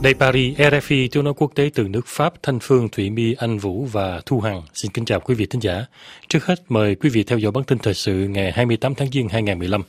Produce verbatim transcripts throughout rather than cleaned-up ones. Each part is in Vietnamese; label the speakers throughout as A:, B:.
A: Đây Paris, rờ ép i tiếng nói quốc tế từ nước Pháp, Thanh Phương, Thụy My, Anh Vũ và Thu Hằng. Xin kính chào quý vị thính giả. Trước hết mời quý vị theo dõi bản tin thời sự ngày hai mươi tám tháng Giêng hai nghìn không trăm mười lăm.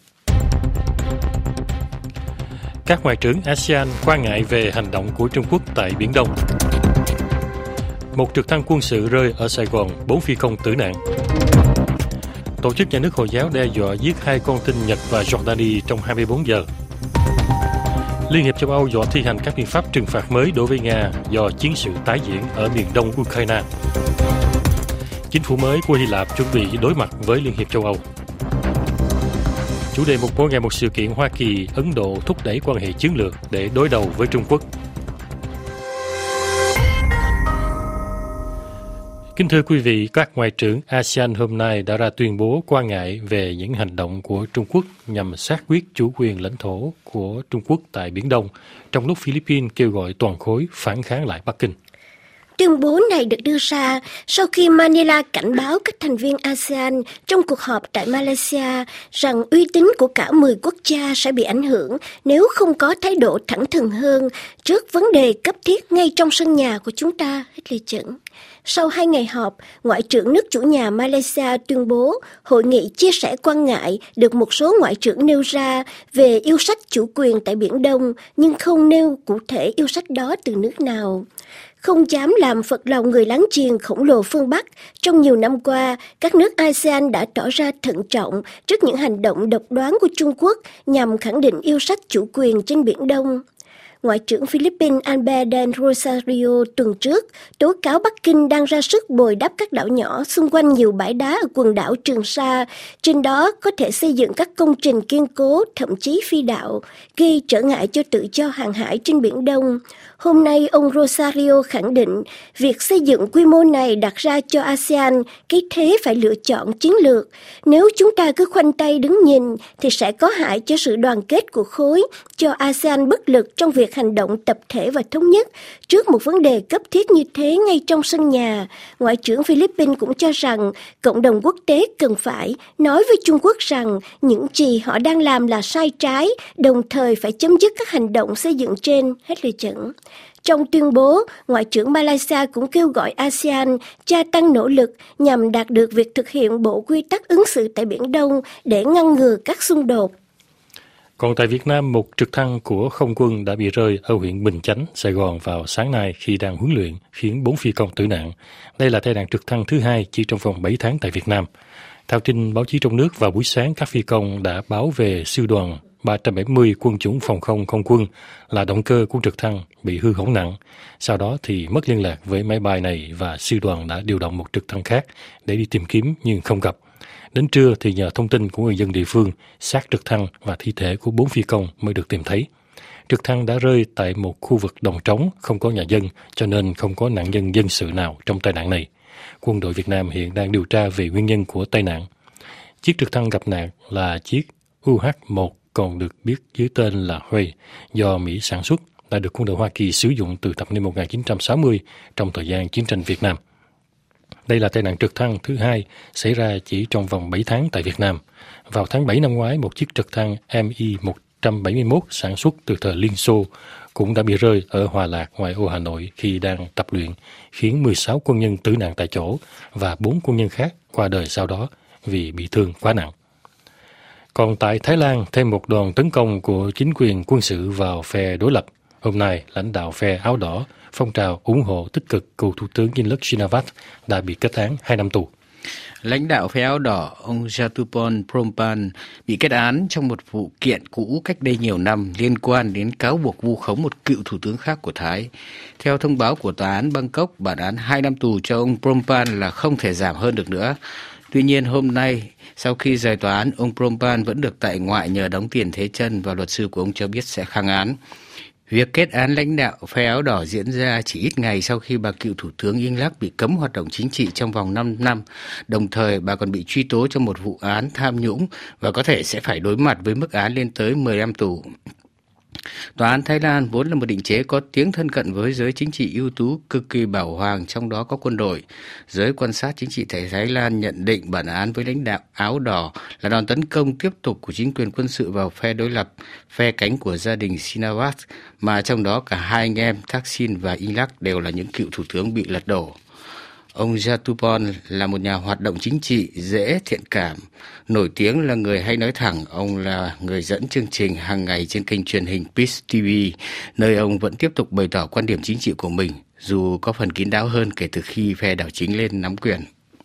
A: Các ngoại trưởng a sê an quan ngại về hành động của Trung Quốc tại Biển Đông. Một trực thăng quân sự rơi ở Sài Gòn, bốn phi công tử nạn. Tổ chức nhà nước Hồi giáo đe dọa giết hai con tin Nhật và Jordani trong hai mươi bốn giờ. Liên hiệp châu Âu dọa thi hành các biện pháp trừng phạt mới đối với Nga do chiến sự tái diễn ở miền đông Ukraine. Chính phủ mới của Hy Lạp chuẩn bị đối mặt với Liên hiệp châu Âu. Chủ đề một mỗi ngày một sự kiện Hoa Kỳ, Ấn Độ thúc đẩy quan hệ chiến lược để đối đầu với Trung Quốc. Kính thưa quý vị, các ngoại trưởng a sê an hôm nay đã ra tuyên bố quan ngại về những hành động của Trung Quốc nhằm xác quyết chủ quyền lãnh thổ của Trung Quốc tại Biển Đông, trong lúc Philippines kêu gọi toàn khối phản kháng lại Bắc Kinh.
B: Tuyên bố này được đưa ra sau khi Manila cảnh báo các thành viên a sê an trong cuộc họp tại Malaysia rằng uy tín của cả mười quốc gia sẽ bị ảnh hưởng nếu không có thái độ thẳng thừng hơn trước vấn đề cấp thiết ngay trong sân nhà của chúng ta, hết lời chẩn. Sau hai ngày họp, Ngoại trưởng nước chủ nhà Malaysia tuyên bố hội nghị chia sẻ quan ngại được một số ngoại trưởng nêu ra về yêu sách chủ quyền tại Biển Đông, nhưng không nêu cụ thể yêu sách đó từ nước nào. Không dám làm phật lòng người láng giềng khổng lồ phương Bắc, trong nhiều năm qua, các nước a sê an đã tỏ ra thận trọng trước những hành động độc đoán của Trung Quốc nhằm khẳng định yêu sách chủ quyền trên Biển Đông. Ngoại trưởng Philippines Albert del Rosario tuần trước tố cáo Bắc Kinh đang ra sức bồi đắp các đảo nhỏ xung quanh nhiều bãi đá ở quần đảo Trường Sa, trên đó có thể xây dựng các công trình kiên cố, thậm chí phi đạo, gây trở ngại cho tự do hàng hải trên Biển Đông. Hôm nay, ông Rosario khẳng định việc xây dựng quy mô này đặt ra cho a sê an cái thế phải lựa chọn chiến lược. Nếu chúng ta cứ khoanh tay đứng nhìn thì sẽ có hại cho sự đoàn kết của khối, cho a sê an bất lực trong việc hành động tập thể và thống nhất trước một vấn đề cấp thiết như thế ngay trong sân nhà. Ngoại trưởng Philippines cũng cho rằng cộng đồng quốc tế cần phải nói với Trung Quốc rằng những gì họ đang làm là sai trái, đồng thời phải chấm dứt các hành động xây dựng trên, hết lời chẩn. Trong tuyên bố, Ngoại trưởng Malaysia cũng kêu gọi a sê an gia tăng nỗ lực nhằm đạt được việc thực hiện bộ quy tắc ứng xử tại Biển Đông để ngăn ngừa các xung đột.
A: Còn tại Việt Nam, một trực thăng của không quân đã bị rơi ở huyện Bình Chánh, Sài Gòn vào sáng nay khi đang huấn luyện, khiến bốn phi công tử nạn. Đây là tai nạn trực thăng thứ hai chỉ trong vòng bảy tháng tại Việt Nam. Theo tin báo chí trong nước, vào buổi sáng các phi công đã báo về sư đoàn ba trăm bảy mươi quân chủng phòng không không quân là động cơ của trực thăng bị hư hỏng nặng. Sau đó thì mất liên lạc với máy bay này và sư đoàn đã điều động một trực thăng khác để đi tìm kiếm nhưng không gặp. Đến trưa thì nhờ thông tin của người dân địa phương, xác trực thăng và thi thể của bốn phi công mới được tìm thấy. Trực thăng đã rơi tại một khu vực đồng trống, không có nhà dân, cho nên không có nạn nhân dân sự nào trong tai nạn này. Quân đội Việt Nam hiện đang điều tra về nguyên nhân của tai nạn. Chiếc trực thăng gặp nạn là chiếc U H một, còn được biết dưới tên là Huey, do Mỹ sản xuất, đã được quân đội Hoa Kỳ sử dụng từ thập niên một nghìn chín trăm sáu mươi trong thời gian chiến tranh Việt Nam. Đây là tai nạn trực thăng thứ hai xảy ra chỉ trong vòng bảy tháng tại Việt Nam. Vào tháng bảy năm ngoái, một chiếc trực thăng M I một trăm bảy mươi mốt sản xuất từ thời Liên Xô cũng đã bị rơi ở Hòa Lạc, ngoại ô Hà Nội khi đang tập luyện, khiến mười sáu quân nhân tử nạn tại chỗ và bốn quân nhân khác qua đời sau đó vì bị thương quá nặng. Còn tại Thái Lan, thêm một đòn tấn công của chính quyền quân sự vào phe đối lập. Hôm nay, lãnh đạo phe áo đỏ, phong trào ủng hộ tích cực cựu Thủ tướng Yingluck Shinawatra đã bị kết án hai năm tù.
C: Lãnh đạo phe áo đỏ, ông Jatupon Prompan, bị kết án trong một vụ kiện cũ cách đây nhiều năm liên quan đến cáo buộc vu khống một cựu thủ tướng khác của Thái. Theo thông báo của tòa án Bangkok, bản án hai năm tù cho ông Prompan là không thể giảm hơn được nữa. Tuy nhiên, hôm nay, sau khi rời tòa án, ông Prompan vẫn được tại ngoại nhờ đóng tiền thế chân và luật sư của ông cho biết sẽ kháng án. Việc kết án lãnh đạo phe áo đỏ diễn ra chỉ ít ngày sau khi bà cựu thủ tướng Yingluck bị cấm hoạt động chính trị trong vòng năm năm. Đồng thời, bà còn bị truy tố trong một vụ án tham nhũng và có thể sẽ phải đối mặt với mức án lên tới mười năm tù. Tòa án Thái Lan vốn là một định chế có tiếng thân cận với giới chính trị ưu tú cực kỳ bảo hoàng, trong đó có quân đội. Giới quan sát chính trị tại Thái Lan nhận định bản án với lãnh đạo áo đỏ là đòn tấn công tiếp tục của chính quyền quân sự vào phe đối lập, phe cánh của gia đình Shinawatra, mà trong đó cả hai anh em Thaksin và Yingluck đều là những cựu thủ tướng bị lật đổ. Ông Jatupon là một nhà hoạt động chính trị dễ thiện cảm, nổi tiếng là người hay nói thẳng. Ông là người dẫn chương trình hàng ngày trên kênh truyền hình Peace ti vi, nơi ông vẫn tiếp tục bày tỏ quan điểm chính trị của mình, dù có phần kín đáo hơn kể từ khi phe đảo chính lên nắm quyền.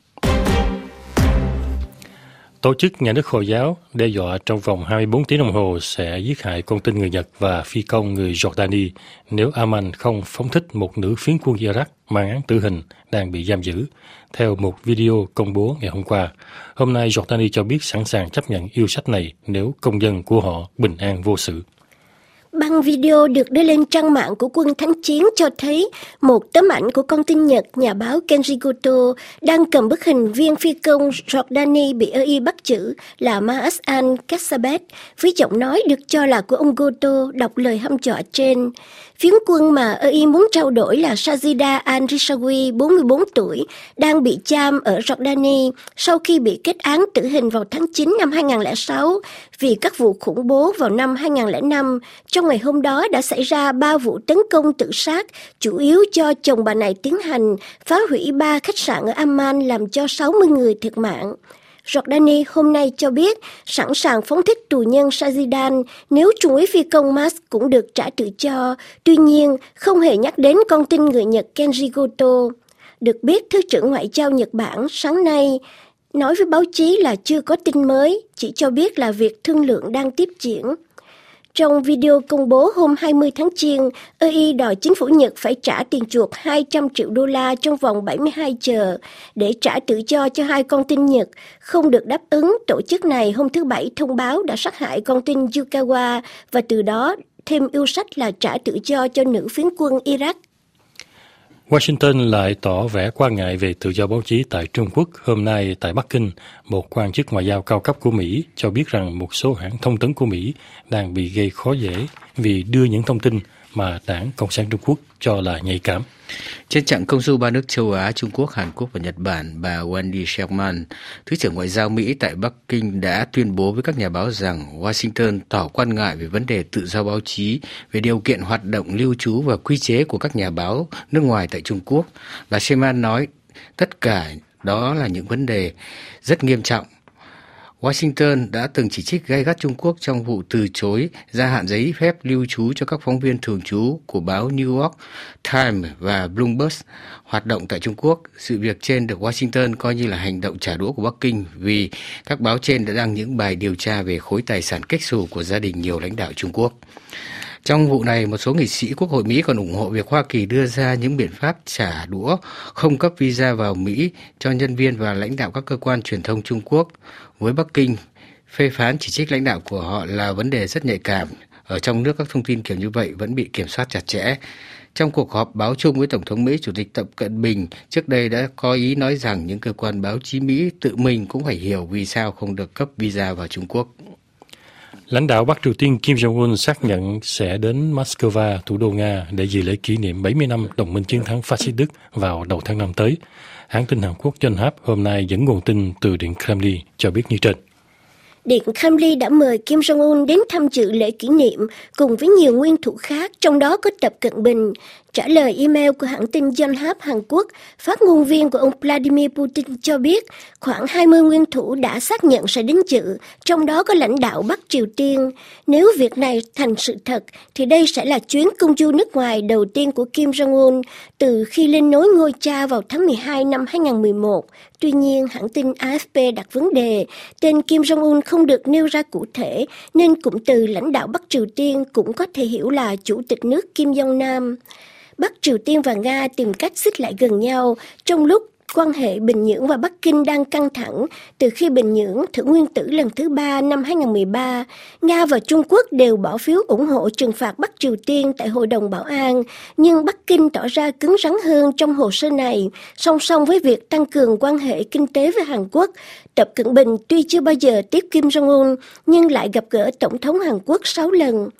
A: Tổ chức nhà nước Hồi giáo đe dọa trong vòng hai mươi bốn tiếng đồng hồ sẽ giết hại con tin người Nhật và phi công người Jordani nếu Amman không phóng thích một nữ phiến quân Iraq mang án tử hình đang bị giam giữ, theo một video công bố ngày hôm qua. Hôm nay, Jordani cho biết sẵn sàng chấp nhận yêu sách này nếu công dân của họ bình an vô sự.
B: Băng video được đưa lên trang mạng của quân thánh chiến cho thấy một tấm ảnh của con tin Nhật nhà báo Kenji Goto đang cầm bức hình viên phi công Jordani bị ơ i bắt giữ là Maaz al-Kassabet, với giọng nói được cho là của ông Goto đọc lời hăm dọa trên. Phiến quân mà ơ i muốn trao đổi là Sajida al-Rishawi, bốn mươi bốn tuổi, đang bị giam ở Jordani sau khi bị kết án tử hình vào tháng chín năm hai nghìn không trăm lẻ sáu vì các vụ khủng bố vào năm hai nghìn không trăm lẻ năm. Trong ngày hôm đó đã xảy ra ba vụ tấn công tự sát, chủ yếu do chồng bà này tiến hành, phá hủy ba khách sạn ở Amman làm cho sáu mươi người thiệt mạng. Jordani hôm nay cho biết sẵn sàng phóng thích tù nhân Sajidan nếu trung úy phi công Mas cũng được trả tự do, tuy nhiên không hề nhắc đến con tin người Nhật Kenji Goto. Được biết, Thứ trưởng Ngoại giao Nhật Bản sáng nay nói với báo chí là chưa có tin mới, chỉ cho biết là việc thương lượng đang tiếp diễn. Trong video công bố hôm hai mươi tháng Giêng, ơ i đòi chính phủ Nhật phải trả tiền chuộc hai trăm triệu đô la trong vòng bảy mươi hai giờ để trả tự do cho hai con tin Nhật. Không được đáp ứng, tổ chức này hôm thứ Bảy thông báo đã sát hại con tin Yukawa và từ đó thêm yêu sách là trả tự do cho nữ phiến quân Iraq.
A: Washington lại tỏ vẻ quan ngại về tự do báo chí tại Trung Quốc. Hôm nay tại Bắc Kinh, một quan chức ngoại giao cao cấp của Mỹ cho biết rằng một số hãng thông tấn của Mỹ đang bị gây khó dễ vì đưa những thông tin mà Đảng Cộng sản Trung Quốc cho là nhạy cảm.
C: Trên chặng công du ba nước châu Á, Trung Quốc, Hàn Quốc và Nhật Bản, bà Wendy Sherman, Thứ trưởng Ngoại giao Mỹ tại Bắc Kinh đã tuyên bố với các nhà báo rằng Washington tỏ quan ngại về vấn đề tự do báo chí, về điều kiện hoạt động lưu trú và quy chế của các nhà báo nước ngoài tại Trung Quốc. Bà Sherman nói tất cả đó là những vấn đề rất nghiêm trọng. Washington đã từng chỉ trích gay gắt Trung Quốc trong vụ từ chối gia hạn giấy phép lưu trú cho các phóng viên thường trú của báo New York Times và Bloomberg hoạt động tại Trung Quốc. Sự việc trên được Washington coi như là hành động trả đũa của Bắc Kinh vì các báo trên đã đăng những bài điều tra về khối tài sản kếch xù của gia đình nhiều lãnh đạo Trung Quốc. Trong vụ này, một số nghị sĩ Quốc hội Mỹ còn ủng hộ việc Hoa Kỳ đưa ra những biện pháp trả đũa, không cấp visa vào Mỹ cho nhân viên và lãnh đạo các cơ quan truyền thông Trung Quốc. Với Bắc Kinh, phê phán chỉ trích lãnh đạo của họ là vấn đề rất nhạy cảm. Ở trong nước, các thông tin kiểu như vậy vẫn bị kiểm soát chặt chẽ. Trong cuộc họp báo chung với Tổng thống Mỹ, Chủ tịch Tập Cận Bình trước đây đã có ý nói rằng những cơ quan báo chí Mỹ tự mình cũng phải hiểu vì sao không được cấp visa vào Trung Quốc.
A: Lãnh đạo Bắc Triều Tiên Kim Jong-un xác nhận sẽ đến Moscow, thủ đô Nga, để dự lễ kỷ niệm bảy mươi năm đồng minh chiến thắng phát xít Đức vào đầu tháng năm tới. Hãng tin Hàn Quốc Yonhap hôm nay dẫn nguồn tin từ Điện Kremlin cho biết như trên.
B: Điện Kremlin đã mời Kim Jong-un đến tham dự lễ kỷ niệm cùng với nhiều nguyên thủ khác, trong đó có Tập Cận Bình. Trả lời email của hãng tin Yonhap Hàn Quốc, phát ngôn viên của ông Vladimir Putin cho biết khoảng hai mươi nguyên thủ đã xác nhận sẽ đến dự, trong đó có lãnh đạo Bắc Triều Tiên. Nếu việc này thành sự thật, thì đây sẽ là chuyến công du nước ngoài đầu tiên của Kim Jong-un từ khi lên nối ngôi cha vào tháng mười hai năm hai nghìn không trăm mười một. Tuy nhiên, hãng tin a ép pê đặt vấn đề tên Kim Jong-un không được nêu ra cụ thể, nên cụm từ lãnh đạo Bắc Triều Tiên cũng có thể hiểu là Chủ tịch nước Kim Jong-nam. Bắc Triều Tiên và Nga tìm cách xích lại gần nhau trong lúc quan hệ Bình Nhưỡng và Bắc Kinh đang căng thẳng từ khi Bình Nhưỡng thử nguyên tử lần thứ ba năm hai nghìn không trăm mười ba. Nga và Trung Quốc đều bỏ phiếu ủng hộ trừng phạt Bắc Triều Tiên tại Hội đồng Bảo an, nhưng Bắc Kinh tỏ ra cứng rắn hơn trong hồ sơ này. Song song với việc tăng cường quan hệ kinh tế với Hàn Quốc, Tập Cận Bình tuy chưa bao giờ tiếp Kim Jong-un nhưng lại gặp gỡ Tổng thống Hàn Quốc sáu lần.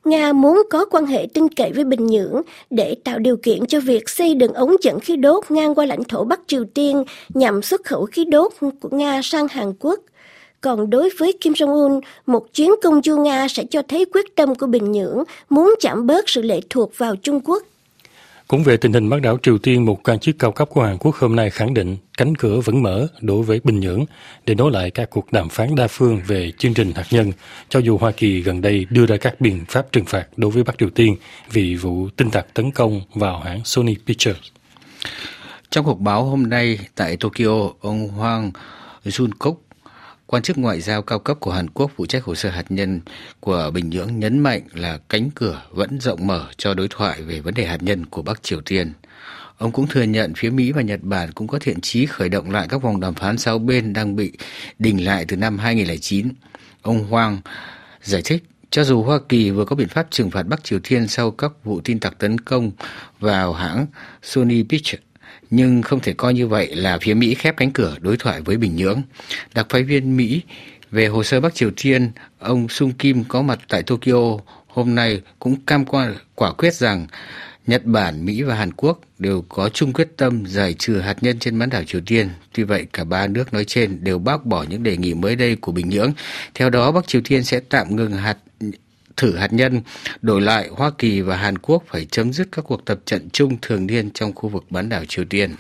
B: Nga muốn có quan hệ tin cậy với Bình Nhưỡng để tạo điều kiện cho việc xây đường ống dẫn khí đốt ngang qua lãnh thổ Bắc Triều Tiên nhằm xuất khẩu khí đốt của Nga sang Hàn Quốc. Còn đối với Kim Jong-un, một chuyến công du Nga sẽ cho thấy quyết tâm của Bình Nhưỡng muốn giảm bớt sự lệ thuộc vào Trung Quốc.
A: Cũng về tình hình bán đảo Triều Tiên, một quan chức cao cấp của Hàn Quốc hôm nay khẳng định cánh cửa vẫn mở đối với Bình Nhưỡng để nối lại các cuộc đàm phán đa phương về chương trình hạt nhân, cho dù Hoa Kỳ gần đây đưa ra các biện pháp trừng phạt đối với Bắc Triều Tiên vì vụ tin tặc tấn công vào hãng Sony Pictures.
C: Trong cuộc báo hôm nay tại Tokyo, ông Hwang Jun-kook, quan chức ngoại giao cao cấp của Hàn Quốc phụ trách hồ sơ hạt nhân của Bình Nhưỡng nhấn mạnh là cánh cửa vẫn rộng mở cho đối thoại về vấn đề hạt nhân của Bắc Triều Tiên. Ông cũng thừa nhận phía Mỹ và Nhật Bản cũng có thiện chí khởi động lại các vòng đàm phán sáu bên đang bị đình lại từ năm hai nghìn không trăm lẻ chín. Ông Hwang giải thích, cho dù Hoa Kỳ vừa có biện pháp trừng phạt Bắc Triều Tiên sau các vụ tin tặc tấn công vào hãng Sony Pictures, nhưng không thể coi như vậy là phía Mỹ khép cánh cửa đối thoại với Bình Nhưỡng. Đặc phái viên Mỹ về hồ sơ Bắc Triều Tiên, ông Sung Kim có mặt tại Tokyo hôm nay cũng cam đoan quả quyết rằng Nhật Bản, Mỹ và Hàn Quốc đều có chung quyết tâm giải trừ hạt nhân trên bán đảo Triều Tiên. Tuy vậy, cả ba nước nói trên đều bác bỏ những đề nghị mới đây của Bình Nhưỡng. Theo đó, Bắc Triều Tiên sẽ tạm ngừng hạt thử hạt nhân, đổi lại Hoa Kỳ và Hàn Quốc phải chấm dứt các cuộc tập trận chung thường niên trong khu vực bán đảo Triều Tiên.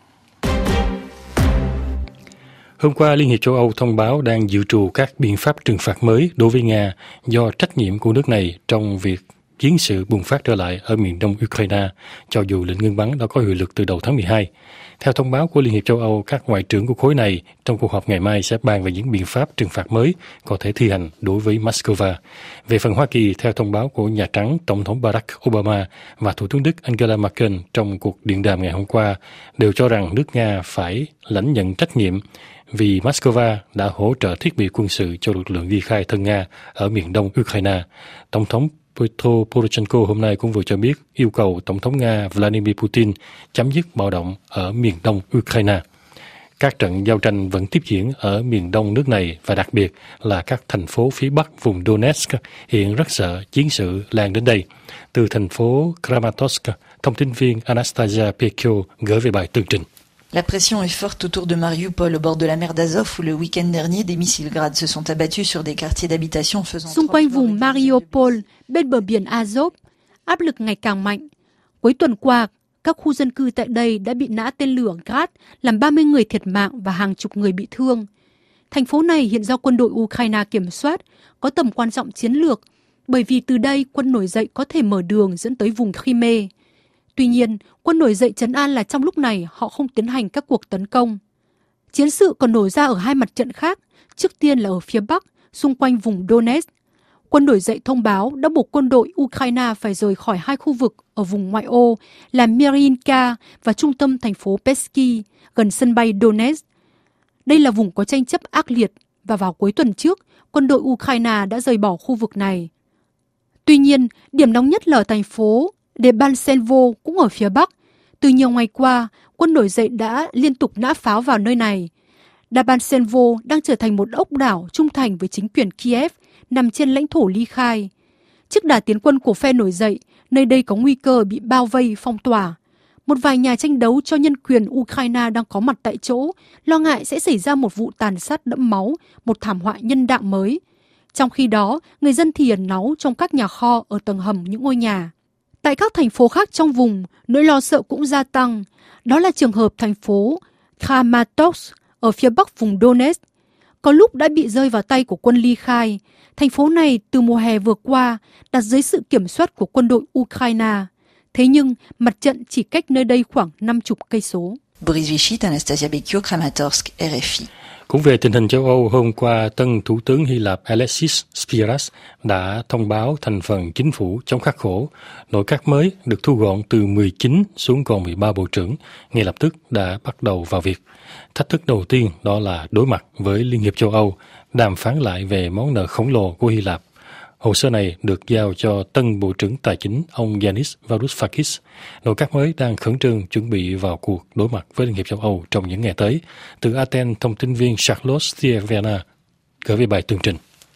A: Hôm qua, Liên hiệp châu Âu thông báo đang dự trù các biện pháp trừng phạt mới đối với Nga do trách nhiệm của nước này trong việc chiến sự bùng phát trở lại ở miền đông Ukraine, cho dù lệnh ngưng bắn đã có hiệu lực từ đầu tháng mười hai. Theo thông báo của Liên hiệp châu Âu, các ngoại trưởng của khối này trong cuộc họp ngày mai sẽ bàn về những biện pháp trừng phạt mới có thể thi hành đối với Moscow. Về phần Hoa Kỳ, theo thông báo của Nhà Trắng, Tổng thống Barack Obama và Thủ tướng Đức Angela Merkel trong cuộc điện đàm ngày hôm qua đều cho rằng nước Nga phải lãnh nhận trách nhiệm vì Moscow đã hỗ trợ thiết bị quân sự cho lực lượng ly khai thân Nga ở miền đông Ukraine. Tổng thống Petro Poroshenko hôm nay cũng vừa cho biết yêu cầu Tổng thống Nga Vladimir Putin chấm dứt bạo động ở miền đông Ukraine. Các trận giao tranh vẫn tiếp diễn ở miền đông nước này và đặc biệt là các thành phố phía bắc vùng Donetsk hiện rất sợ chiến sự lan đến đây. Từ thành phố Kramatorsk, thông tin viên Anastasia Pekio gửi về bài tường trình.
D: La pression est forte autour de Mariupol au bord de la mer d'Azov où le week-end dernier des missiles Grad se sont abattus sur des quartiers d'habitation faisant
E: xung quanh vùng Mariupol bên bờ biển Azov, áp lực ngày càng mạnh. Cuối tuần qua, các khu dân cư tại đây đã bị nã tên lửa Grad làm ba mươi người thiệt mạng và hàng chục người bị thương. Thành phố này hiện do quân đội Ukraine kiểm soát, có tầm quan trọng chiến lược bởi vì từ đây quân nổi dậy có thể mở đường dẫn tới vùng Crimea. Tuy nhiên, quân nổi dậy trấn an là trong lúc này họ không tiến hành các cuộc tấn công. Chiến sự còn nổ ra ở hai mặt trận khác, trước tiên là ở phía Bắc, xung quanh vùng Donetsk. Quân nổi dậy thông báo đã buộc quân đội Ukraine phải rời khỏi hai khu vực ở vùng ngoại ô là Mirinka và trung tâm thành phố Pesky, gần sân bay Donetsk. Đây là vùng có tranh chấp ác liệt và vào cuối tuần trước, quân đội Ukraine đã rời bỏ khu vực này. Tuy nhiên, điểm nóng nhất là ở thành phố Debaltsevo cũng ở phía Bắc. Từ nhiều ngày qua, quân nổi dậy đã liên tục nã pháo vào nơi này. Debaltsevo đang trở thành một ốc đảo trung thành với chính quyền Kiev, nằm trên lãnh thổ ly khai. Trước đà tiến quân của phe nổi dậy, nơi đây có nguy cơ bị bao vây, phong tỏa. Một vài nhà tranh đấu cho nhân quyền Ukraine đang có mặt tại chỗ, lo ngại sẽ xảy ra một vụ tàn sát đẫm máu, một thảm họa nhân đạo mới. Trong khi đó, người dân thì ẩn náu trong các nhà kho ở tầng hầm những ngôi nhà. Tại các thành phố khác trong vùng, nỗi lo sợ cũng gia tăng. Đó là trường hợp thành phố Kramatorsk ở phía bắc vùng Donetsk. Có lúc đã bị rơi vào tay của quân ly khai. Thành phố này từ mùa hè vừa qua đặt dưới sự kiểm soát của quân đội Ukraine. Thế nhưng mặt trận chỉ cách nơi đây khoảng năm chục cây số.
D: Boris Vichit, Anastasia Bekio, Kramatorsk, R F I.
A: Cũng về tình hình châu Âu, hôm qua, tân Thủ tướng Hy Lạp Alexis Tsipras đã thông báo thành phần chính phủ chống khắc khổ. Nội các mới được thu gọn từ mười chín xuống còn mười ba bộ trưởng, ngay lập tức đã bắt đầu vào việc. Thách thức đầu tiên đó là đối mặt với Liên hiệp châu Âu, đàm phán lại về món nợ khổng lồ của Hy Lạp. Hồ sơ này được giao cho tân Bộ trưởng Tài chính ông Yanis Varoufakis. Nội các mới đang khẩn trương chuẩn bị vào cuộc đối mặt với Liên hiệp châu Âu trong những ngày tới. Từ Athens, thông tin viên Charlotte Stiervena gửi về bài tường trình.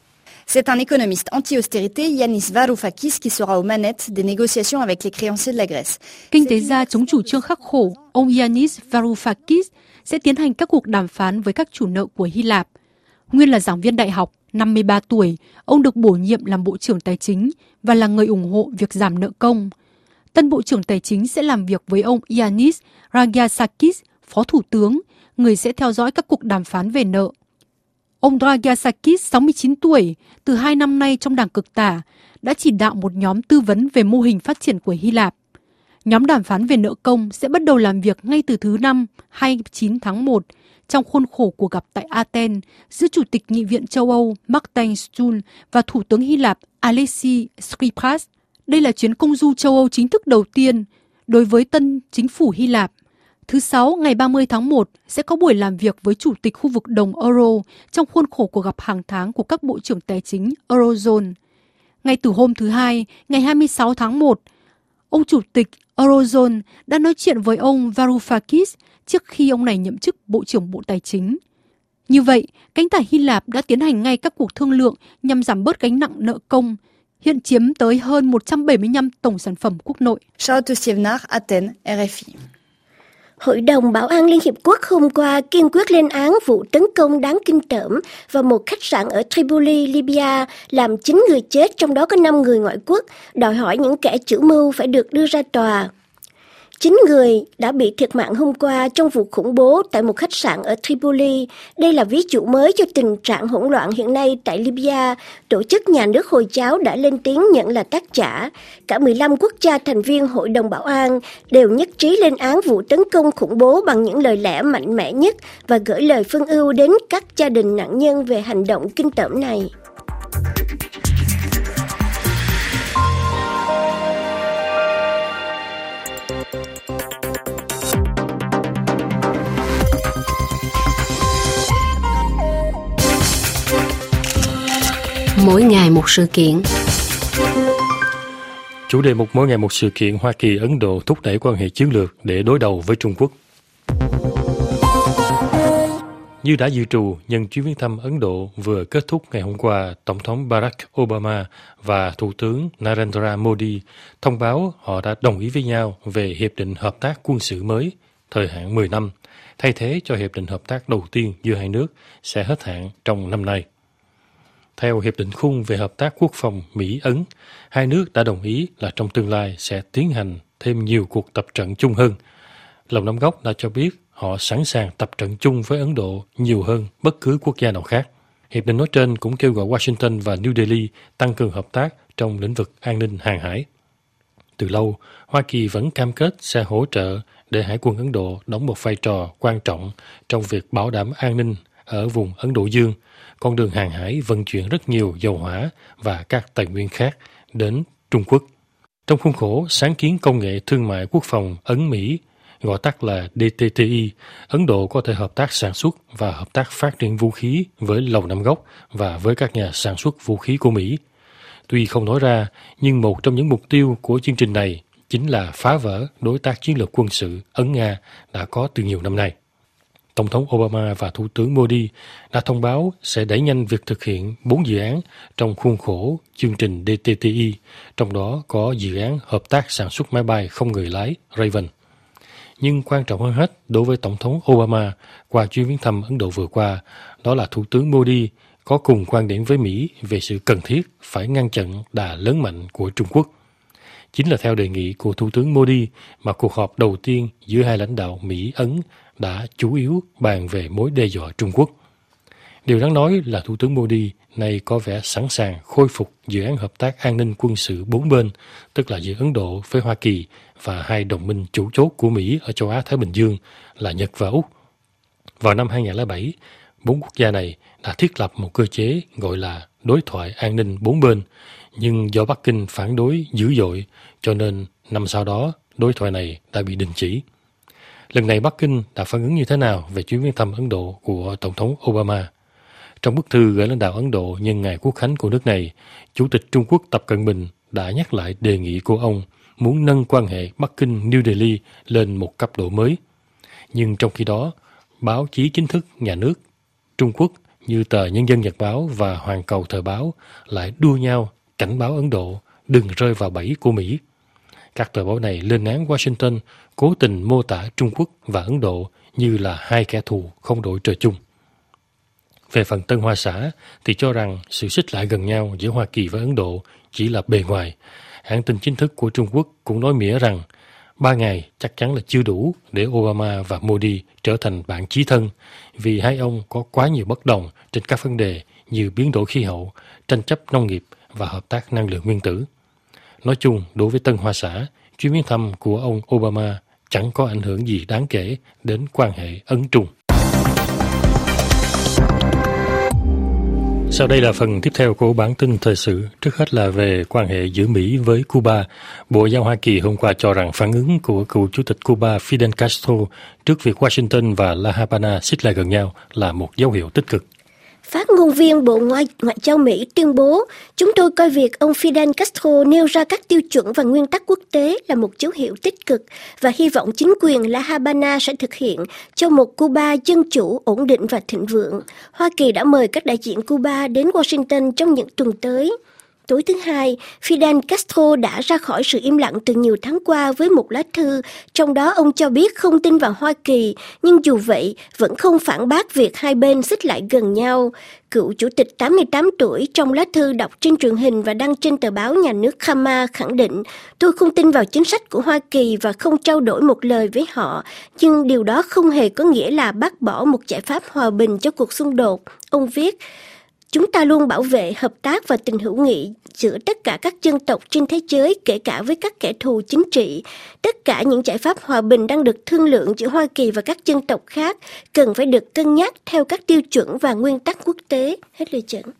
F: C'est un économiste anti-austérité, Yanis Varoufakis, qui sera aux manettes des négociations avec les créanciers de la Grèce.
E: Kinh tế gia chống chủ trương khắc khổ, ông Yanis Varoufakis sẽ tiến hành các cuộc đàm phán với các chủ nợ của Hy Lạp. Nguyên là giảng viên đại học, năm mươi ba tuổi, ông được bổ nhiệm làm Bộ trưởng Tài chính và là người ủng hộ việc giảm nợ công. Tân Bộ trưởng Tài chính sẽ làm việc với ông Yanis Dragiasakis, Phó Thủ tướng, người sẽ theo dõi các cuộc đàm phán về nợ. Ông Dragiasakis, sáu mươi chín tuổi, từ hai năm nay trong đảng cực tả, đã chỉ đạo một nhóm tư vấn về mô hình phát triển của Hy Lạp. Nhóm đàm phán về nợ công sẽ bắt đầu làm việc ngay từ thứ Năm, hai mươi chín tháng một, trong khuôn khổ cuộc gặp tại Athens giữa Chủ tịch Nghị viện châu Âu Martin Schulz và Thủ tướng Hy Lạp Alexis Tsipras. Đây là chuyến công du châu Âu chính thức đầu tiên đối với tân chính phủ Hy Lạp. Thứ Sáu, ngày ba mươi tháng một, sẽ có buổi làm việc với Chủ tịch khu vực đồng Euro trong khuôn khổ cuộc gặp hàng tháng của các Bộ trưởng Tài chính Eurozone. Ngay từ hôm thứ Hai, ngày hai mươi sáu tháng một, ông Chủ tịch Eurozone đã nói chuyện với ông Varoufakis trước khi ông này nhậm chức Bộ trưởng Bộ Tài chính. Như vậy, cánh tả Hy Lạp đã tiến hành ngay các cuộc thương lượng nhằm giảm bớt gánh nặng nợ công, hiện chiếm tới hơn một trăm bảy mươi lăm tổng sản phẩm quốc nội.
F: Charlotte Sievnar, Athènes, R F I.
B: Hội đồng Bảo an Liên Hiệp Quốc hôm qua kiên quyết lên án vụ tấn công đáng kinh tởm vào một khách sạn ở Tripoli, Libya, làm chín người chết, trong đó có năm người ngoại quốc, đòi hỏi những kẻ chủ mưu phải được đưa ra tòa. Chín người đã bị thiệt mạng hôm qua trong vụ khủng bố tại một khách sạn ở Tripoli. Đây là ví dụ mới cho tình trạng hỗn loạn hiện nay tại Libya. Tổ chức Nhà nước Hồi giáo đã lên tiếng nhận là tác giả. Cả mười lăm quốc gia thành viên Hội đồng Bảo an đều nhất trí lên án vụ tấn công khủng bố bằng những lời lẽ mạnh mẽ nhất và gửi lời phương ưu đến các gia đình nạn nhân về hành động kinh tởm này.
G: Mỗi ngày một sự kiện.
A: Chủ đề mục mỗi ngày một sự kiện, Hoa Kỳ, Ấn Độ thúc đẩy quan hệ chiến lược để đối đầu với Trung Quốc. Như đã dự trù, nhân chuyến viếng thăm Ấn Độ vừa kết thúc ngày hôm qua, Tổng thống Barack Obama và Thủ tướng Narendra Modi thông báo họ đã đồng ý với nhau về Hiệp định Hợp tác Quân sự mới, thời hạn mười năm, thay thế cho Hiệp định Hợp tác đầu tiên giữa hai nước sẽ hết hạn trong năm nay. Theo Hiệp định khung về hợp tác quốc phòng Mỹ-Ấn, hai nước đã đồng ý là trong tương lai sẽ tiến hành thêm nhiều cuộc tập trận chung hơn. Lầu Năm Góc đã cho biết họ sẵn sàng tập trận chung với Ấn Độ nhiều hơn bất cứ quốc gia nào khác. Hiệp định nói trên cũng kêu gọi Washington và New Delhi tăng cường hợp tác trong lĩnh vực an ninh hàng hải. Từ lâu, Hoa Kỳ vẫn cam kết sẽ hỗ trợ để Hải quân Ấn Độ đóng một vai trò quan trọng trong việc bảo đảm an ninh ở vùng Ấn Độ Dương, con đường hàng hải vận chuyển rất nhiều dầu hỏa và các tài nguyên khác đến Trung Quốc. Trong khuôn khổ sáng kiến công nghệ thương mại quốc phòng Ấn-Mỹ, gọi tắt là D T T I, Ấn Độ có thể hợp tác sản xuất và hợp tác phát triển vũ khí với Lầu Năm Góc và với các nhà sản xuất vũ khí của Mỹ. Tuy không nói ra, nhưng một trong những mục tiêu của chương trình này chính là phá vỡ đối tác chiến lược quân sự Ấn-Nga đã có từ nhiều năm nay. Tổng thống Obama và Thủ tướng Modi đã thông báo sẽ đẩy nhanh việc thực hiện bốn dự án trong khuôn khổ chương trình D T T I, trong đó có dự án hợp tác sản xuất máy bay không người lái Raven. Nhưng quan trọng hơn hết đối với Tổng thống Obama qua chuyến viếng thăm Ấn Độ vừa qua, đó là Thủ tướng Modi có cùng quan điểm với Mỹ về sự cần thiết phải ngăn chặn đà lớn mạnh của Trung Quốc. Chính là theo đề nghị của Thủ tướng Modi mà cuộc họp đầu tiên giữa hai lãnh đạo Mỹ-Ấn đã chủ yếu bàn về mối đe dọa Trung Quốc. Điều đáng nói là Thủ tướng Modi nay có vẻ sẵn sàng khôi phục dự án hợp tác an ninh quân sự bốn bên, tức là giữa Ấn Độ với Hoa Kỳ và hai đồng minh chủ chốt của Mỹ ở châu Á-Thái Bình Dương là Nhật và Úc. Vào năm hai không không bảy, bốn quốc gia này đã thiết lập một cơ chế gọi là đối thoại an ninh bốn bên, nhưng do Bắc Kinh phản đối dữ dội, cho nên năm sau đó đối thoại này đã bị đình chỉ. Lần này Bắc Kinh đã phản ứng như thế nào về chuyến viếng thăm Ấn Độ của Tổng thống Obama? Trong bức thư gửi lãnh đạo Ấn Độ nhân ngày Quốc khánh của nước này, Chủ tịch Trung Quốc Tập Cận Bình đã nhắc lại đề nghị của ông muốn nâng quan hệ Bắc Kinh-New Delhi lên một cấp độ mới. Nhưng trong khi đó, báo chí chính thức nhà nước Trung Quốc như tờ Nhân dân Nhật báo và Hoàn Cầu Thời báo lại đua nhau cảnh báo Ấn Độ đừng rơi vào bẫy của Mỹ. Các tờ báo này lên án Washington cố tình mô tả Trung Quốc và Ấn Độ như là hai kẻ thù không đội trời chung. Về phần Tân Hoa Xã thì cho rằng sự xích lại gần nhau giữa Hoa Kỳ và Ấn Độ chỉ là bề ngoài. Hãng tin chính thức của Trung Quốc cũng nói mỉa rằng ba ngày chắc chắn là chưa đủ để Obama và Modi trở thành bạn chí thân, vì hai ông có quá nhiều bất đồng trên các vấn đề như biến đổi khí hậu, tranh chấp nông nghiệp và hợp tác năng lượng nguyên tử. Nói chung, đối với Tân Hoa Xã, chuyến viếng thăm của ông Obama chẳng có ảnh hưởng gì đáng kể đến quan hệ Ấn-Trung. Sau đây là phần tiếp theo của bản tin thời sự. Trước hết là về quan hệ giữa Mỹ với Cuba. Bộ Giao Hoa Kỳ hôm qua cho rằng phản ứng của cựu chủ tịch Cuba Fidel Castro trước việc Washington và La Habana xích lại gần nhau là một dấu hiệu tích cực.
B: Phát ngôn viên Bộ Ngoại, Ngoại giao Mỹ tuyên bố, chúng tôi coi việc ông Fidel Castro nêu ra các tiêu chuẩn và nguyên tắc quốc tế là một dấu hiệu tích cực và hy vọng chính quyền La Habana sẽ thực hiện cho một Cuba dân chủ, ổn định và thịnh vượng. Hoa Kỳ đã mời các đại diện Cuba đến Washington trong những tuần tới. Tối thứ Hai, Fidel Castro đã ra khỏi sự im lặng từ nhiều tháng qua với một lá thư, trong đó ông cho biết không tin vào Hoa Kỳ, nhưng dù vậy vẫn không phản bác việc hai bên xích lại gần nhau. Cựu chủ tịch tám mươi tám tuổi trong lá thư đọc trên truyền hình và đăng trên tờ báo nhà nước Khama khẳng định, tôi không tin vào chính sách của Hoa Kỳ và không trao đổi một lời với họ, nhưng điều đó không hề có nghĩa là bác bỏ một giải pháp hòa bình cho cuộc xung đột. Ông viết, chúng ta luôn bảo vệ hợp tác và tình hữu nghị giữa tất cả các dân tộc trên thế giới, kể cả với các kẻ thù chính trị. Tất cả những giải pháp hòa bình đang được thương lượng giữa Hoa Kỳ và các dân tộc khác cần phải được cân nhắc theo các tiêu chuẩn và nguyên tắc quốc tế. Hết lời dẫn.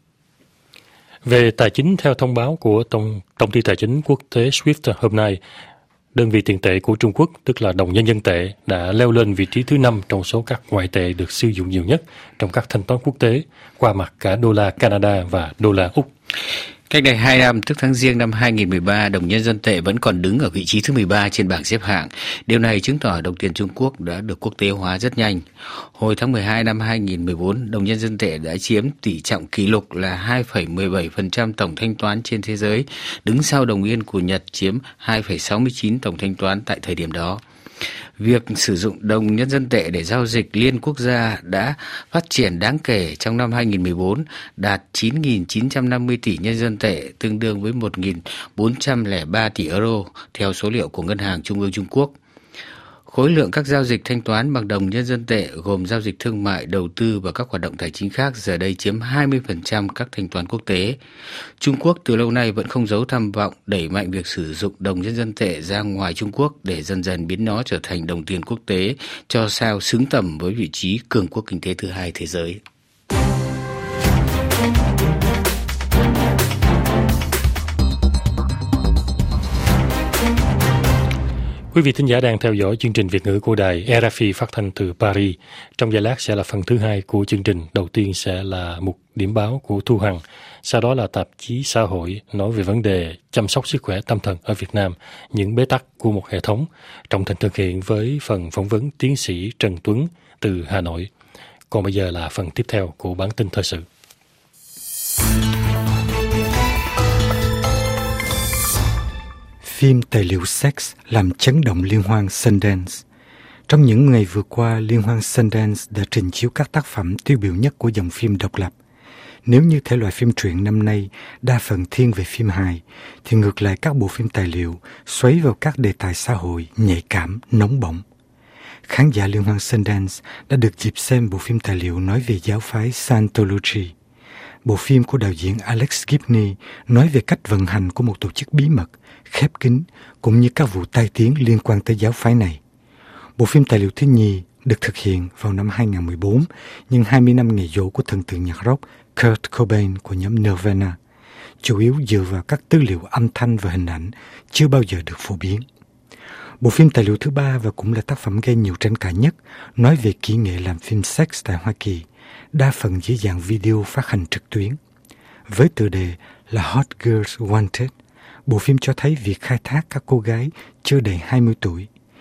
A: Về tài chính, theo thông báo của Tổng, Tổng ty Tài chính Quốc tế SWIFT hôm nay, đơn vị tiền tệ của Trung Quốc, tức là đồng nhân dân tệ, đã leo lên vị trí thứ năm trong số các ngoại tệ được sử dụng nhiều nhất trong các thanh toán quốc tế, qua mặt cả đô la Canada và đô la Úc.
C: Cách đây hai năm, tức tháng Giêng năm hai nghìn không trăm mười ba, đồng nhân dân tệ vẫn còn đứng ở vị trí thứ mười ba trên bảng xếp hạng. Điều này chứng tỏ đồng tiền Trung Quốc đã được quốc tế hóa rất nhanh. Hồi tháng mười hai năm hai nghìn không trăm mười bốn, đồng nhân dân tệ đã chiếm tỷ trọng kỷ lục là hai phẩy mười bảy phần trăm tổng thanh toán trên thế giới, đứng sau đồng yên của Nhật chiếm hai phẩy sáu mươi chín tổng thanh toán tại thời điểm đó. Việc sử dụng đồng nhân dân tệ để giao dịch liên quốc gia đã phát triển đáng kể trong năm hai nghìn không trăm mười bốn, đạt chín nghìn chín trăm năm mươi tỷ nhân dân tệ, tương đương với một nghìn bốn trăm lẻ ba tỷ euro, theo số liệu của Ngân hàng Trung ương Trung Quốc. Khối lượng các giao dịch thanh toán bằng đồng nhân dân tệ gồm giao dịch thương mại, đầu tư và các hoạt động tài chính khác giờ đây chiếm hai mươi phần trăm các thanh toán quốc tế. Trung Quốc từ lâu nay vẫn không giấu tham vọng đẩy mạnh việc sử dụng đồng nhân dân tệ ra ngoài Trung Quốc để dần dần biến nó trở thành đồng tiền quốc tế cho sao xứng tầm với vị trí cường quốc kinh tế thứ hai thế giới.
A: Quý vị thính giả đang theo dõi chương trình Việt ngữ của đài rờ ép i phát thanh từ Paris. Trong giây lát sẽ là phần thứ hai của chương trình. Đầu tiên sẽ là mục điểm báo của Thu Hằng. Sau đó là tạp chí xã hội nói về vấn đề chăm sóc sức khỏe tâm thần ở Việt Nam, những bế tắc của một hệ thống. Trọng Thịnh thực hiện với phần phỏng vấn tiến sĩ Trần Tuấn từ Hà Nội. Còn bây giờ là phần tiếp theo của bản tin thời sự.
H: Phim tài liệu sex làm chấn động liên hoan Sundance. Trong những ngày vừa qua, liên hoan Sundance đã trình chiếu các tác phẩm tiêu biểu nhất của dòng phim độc lập. Nếu như thể loại phim truyện năm nay đa phần thiên về phim hài, thì ngược lại các bộ phim tài liệu xoáy vào các đề tài xã hội nhạy cảm, nóng bỏng. Khán giả liên hoan Sundance đã được dịp xem bộ phim tài liệu nói về giáo phái Scientology. Bộ phim của đạo diễn Alex Gibney nói về cách vận hành của một tổ chức bí mật, khép kín, cũng như các vụ tai tiếng liên quan tới giáo phái này. Bộ phim tài liệu thứ nhì được thực hiện vào năm hai nghìn không trăm mười bốn, nhân hai mươi năm ngày dỗ của thần tượng nhạc rock Kurt Cobain của nhóm Nirvana, chủ yếu dựa vào các tư liệu âm thanh và hình ảnh chưa bao giờ được phổ biến. Bộ phim tài liệu thứ ba và cũng là tác phẩm gây nhiều tranh cãi nhất nói về kỹ nghệ làm phim sex tại Hoa Kỳ, đa phần dưới dạng video phát hành trực tuyến. Với tựa đề là Hot Girls Wanted, bộ phim cho thấy việc khai thác các cô gái chưa đầy hai mươi tuổi,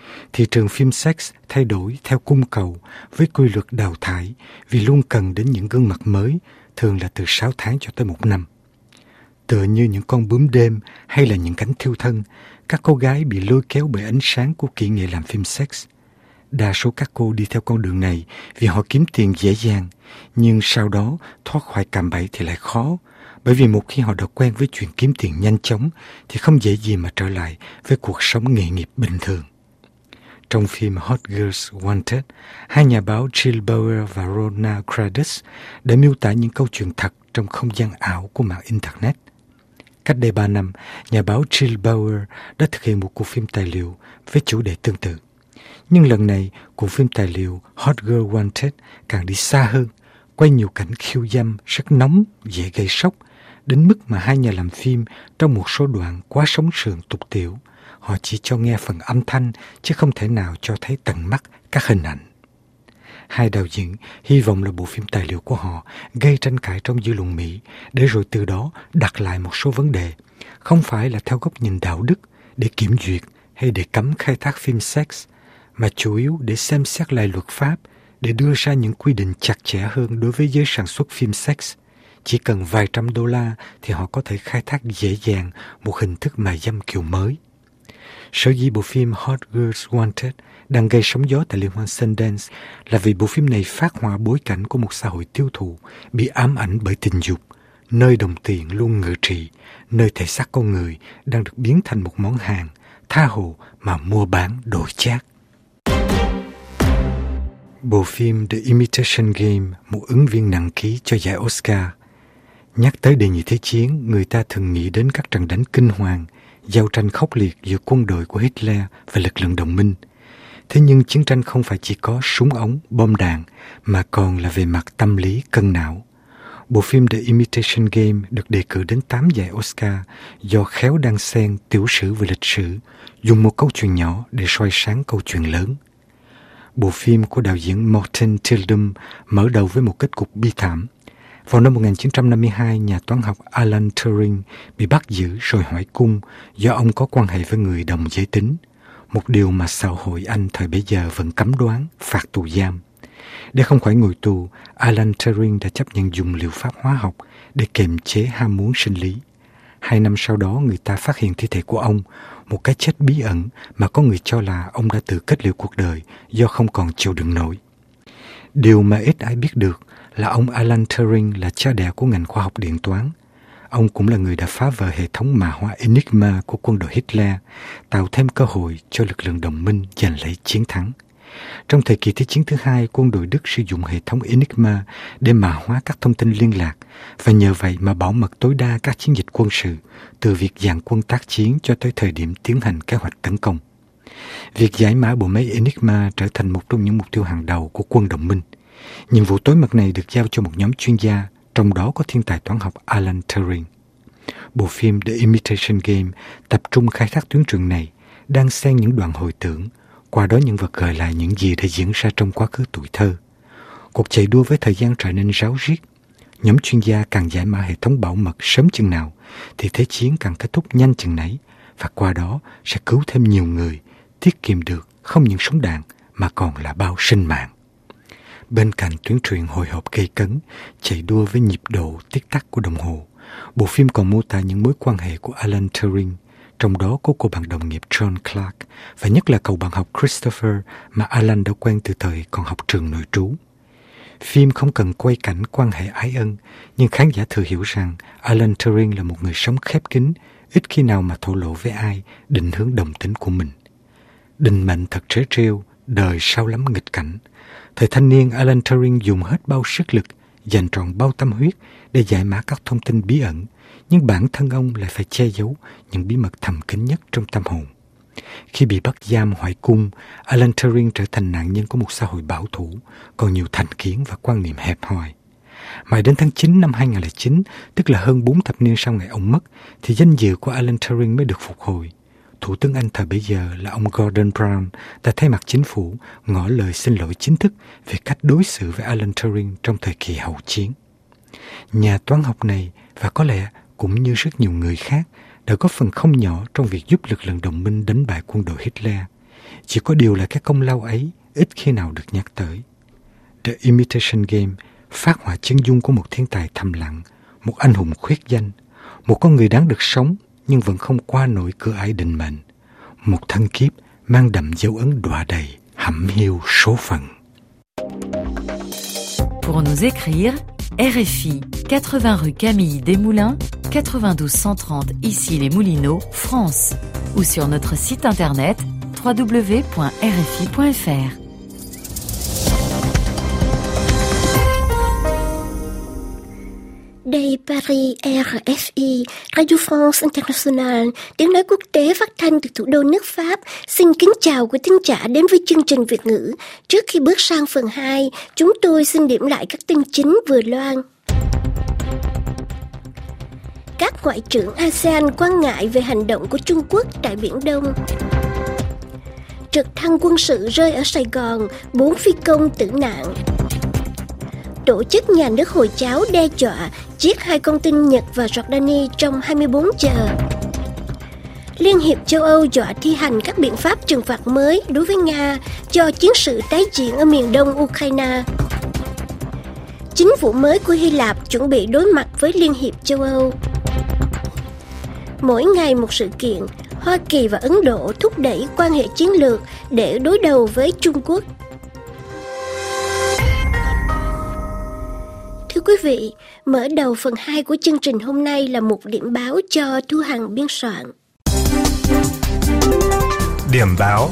H: Thị trường phim sex thay đổi theo cung cầu với quy luật đào thải vì luôn cần đến những gương mặt mới, thường là từ sáu tháng cho tới một năm. Tựa như những con bướm đêm hay là những cánh thiêu thân, các cô gái bị lôi kéo bởi ánh sáng của kỹ nghệ làm phim sex. Đa số các cô đi theo con đường này vì họ kiếm tiền dễ dàng, nhưng sau đó thoát khỏi cạm bẫy thì lại khó, bởi vì một khi họ đã quen với chuyện kiếm tiền nhanh chóng thì không dễ gì mà trở lại với cuộc sống nghề nghiệp bình thường. Trong phim Hot Girls Wanted, hai nhà báo Jill Bauer và Rona Kradis đã miêu tả những câu chuyện thật trong không gian ảo của mạng Internet. Cách đây ba năm, nhà báo Jill Bauer đã thực hiện một cuộc phim tài liệu với chủ đề tương tự. Nhưng lần này, cuộc phim tài liệu Hot Girl Wanted càng đi xa hơn, quay nhiều cảnh khiêu dâm rất nóng, dễ gây sốc, đến mức mà hai nhà làm phim trong một số đoạn quá sống sượng tục tiểu, họ chỉ cho nghe phần âm thanh chứ không thể nào cho thấy tận mắt các hình ảnh. Hai đạo diễn hy vọng là bộ phim tài liệu của họ gây tranh cãi trong dư luận Mỹ, để rồi từ đó đặt lại một số vấn đề, không phải là theo góc nhìn đạo đức để kiểm duyệt hay để cấm khai thác phim sex, mà chủ yếu để xem xét lại luật pháp, để đưa ra những quy định chặt chẽ hơn đối với giới sản xuất phim sex. Chỉ cần vài trăm đô la thì họ có thể khai thác dễ dàng một hình thức mại dâm kiểu mới. Sở dĩ bộ phim Hot Girls Wanted đang gây sóng gió tại Liên hoan Sundance là vì bộ phim này phác họa bối cảnh của một xã hội tiêu thụ bị ám ảnh bởi tình dục, nơi đồng tiền luôn ngự trị, nơi thể xác con người đang được biến thành một món hàng tha hồ mà mua bán đổi chác. Bộ phim The Imitation Game, một ứng viên nặng ký cho giải Oscar. Nhắc tới đề nhị thế chiến, người ta thường nghĩ đến các trận đánh kinh hoàng, giao tranh khốc liệt giữa quân đội của Hitler và lực lượng đồng minh. Thế nhưng chiến tranh không phải chỉ có súng ống, bom đạn, mà còn là về mặt tâm lý, cân não. Bộ phim The Imitation Game được đề cử đến tám giải Oscar do khéo đan xen tiểu sử và lịch sử, dùng một câu chuyện nhỏ để soi sáng câu chuyện lớn. Bộ phim của đạo diễn Morten Tyldum mở đầu với một kết cục bi thảm. Vào năm một nghìn chín trăm năm mươi hai, nhà toán học Alan Turing bị bắt giữ rồi hỏi cung do ông có quan hệ với người đồng giới tính, một điều mà xã hội Anh thời bấy giờ vẫn cấm đoán, phạt tù giam. Để không phải ngồi tù, Alan Turing đã chấp nhận dùng liệu pháp hóa học để kiềm chế ham muốn sinh lý. Hai năm sau đó, người ta phát hiện thi thể của ông, một cái chết bí ẩn mà có người cho là ông đã tự kết liễu cuộc đời do không còn chịu đựng nổi. Điều mà ít ai biết được là ông Alan Turing là cha đẻ của ngành khoa học điện toán. Ông cũng là người đã phá vỡ hệ thống mã hóa Enigma của quân đội Hitler, tạo thêm cơ hội cho lực lượng đồng minh giành lấy chiến thắng. Trong thời kỳ Thế chiến thứ hai, quân đội Đức sử dụng hệ thống Enigma để mã hóa các thông tin liên lạc, và nhờ vậy mà bảo mật tối đa các chiến dịch quân sự, từ việc dàn quân tác chiến cho tới thời điểm tiến hành kế hoạch tấn công. Việc giải mã bộ máy Enigma trở thành một trong những mục tiêu hàng đầu của quân đồng minh. Nhiệm vụ tối mật này được giao cho một nhóm chuyên gia, trong đó có thiên tài toán học Alan Turing. Bộ phim The Imitation Game tập trung khai thác tuyến truyền này, đang xen những đoạn hồi tưởng, qua đó nhân vật gợi lại những gì đã diễn ra trong quá khứ tuổi thơ. Cuộc chạy đua với thời gian trở nên ráo riết. Nhóm chuyên gia càng giải mã hệ thống bảo mật sớm chừng nào, thì thế chiến càng kết thúc nhanh chừng nấy, và qua đó sẽ cứu thêm nhiều người, tiết kiệm được không những súng đạn mà còn là bao sinh mạng. Bên cạnh tuyến truyền hồi hộp gây cấn, chạy đua với nhịp độ tiết tắc của đồng hồ, bộ phim còn mô tả những mối quan hệ của Alan Turing, trong đó có cô bạn đồng nghiệp John Clark, và nhất là cậu bạn học Christopher mà Alan đã quen từ thời còn học trường nội trú. Phim không cần quay cảnh quan hệ ái ân, nhưng khán giả thừa hiểu rằng Alan Turing là một người sống khép kín, ít khi nào mà thổ lộ với ai định hướng đồng tính của mình. Định mệnh thật trớ trêu, đời sao lắm nghịch cảnh. Thời thanh niên, Alan Turing dùng hết bao sức lực, dành trọn bao tâm huyết để giải mã các thông tin bí ẩn, nhưng bản thân ông lại phải che giấu những bí mật thầm kín nhất trong tâm hồn. Khi bị bắt giam hỏi cung, Alan Turing trở thành nạn nhân của một xã hội bảo thủ, còn nhiều thành kiến và quan niệm hẹp hòi. Mãi đến tháng chín năm hai nghìn không trăm lẻ chín, tức là hơn bốn thập niên sau ngày ông mất, thì danh dự của Alan Turing mới được phục hồi. Thủ tướng Anh thời bấy giờ là ông Gordon Brown đã thay mặt chính phủ ngỏ lời xin lỗi chính thức về cách đối xử với Alan Turing trong thời kỳ hậu chiến. Nhà toán học này, và có lẽ cũng như rất nhiều người khác, đã góp phần không nhỏ trong việc giúp lực lượng đồng minh đánh bại quân đội Hitler. Chỉ có điều là cái công lao ấy ít khi nào được nhắc tới. The Imitation Game phát họa chân dung của một thiên tài thầm lặng, một anh hùng khuyết danh, một con người đáng được sống nhưng vẫn không qua nổi cửa ải định mệnh, một thân kiếp mang đậm dấu ấn đọa đầy, hẩm hiu số phận.
I: Pour nous écrire, R F I quatre-vingts rue Camille Desmoulins, quatre-vingt-douze cent trente Issy-les-Moulineaux, France, ou sur notre site internet w w w point r f i point f r.
B: Đây Paris, R F I, Radio France International, tiếng nói quốc tế phát thanh từ thủ đô nước Pháp. Xin kính chào quý thính giả đến với chương trình Việt ngữ. Trước khi bước sang phần hai, chúng tôi xin điểm lại các tin chính vừa loan. Các ngoại trưởng a sê an quan ngại về hành động của Trung Quốc tại Biển Đông. Trực thăng quân sự rơi ở Sài Gòn, bốn phi công tử nạn. Tổ chức nhà nước Hồi giáo đe dọa giết hai con tin Nhật và Jordani trong hai mươi bốn giờ. Liên hiệp châu Âu dọa thi hành các biện pháp trừng phạt mới đối với Nga do chiến sự tái diễn ở miền đông Ukraine. Chính phủ mới của Hy Lạp chuẩn bị đối mặt với Liên hiệp châu Âu. Mỗi ngày một sự kiện, Hoa Kỳ và Ấn Độ thúc đẩy quan hệ chiến lược để đối đầu với Trung Quốc. Thưa quý vị, mở đầu phần hai của chương trình hôm nay là một điểm báo cho Thu Hằng biên soạn.
J: Điểm báo.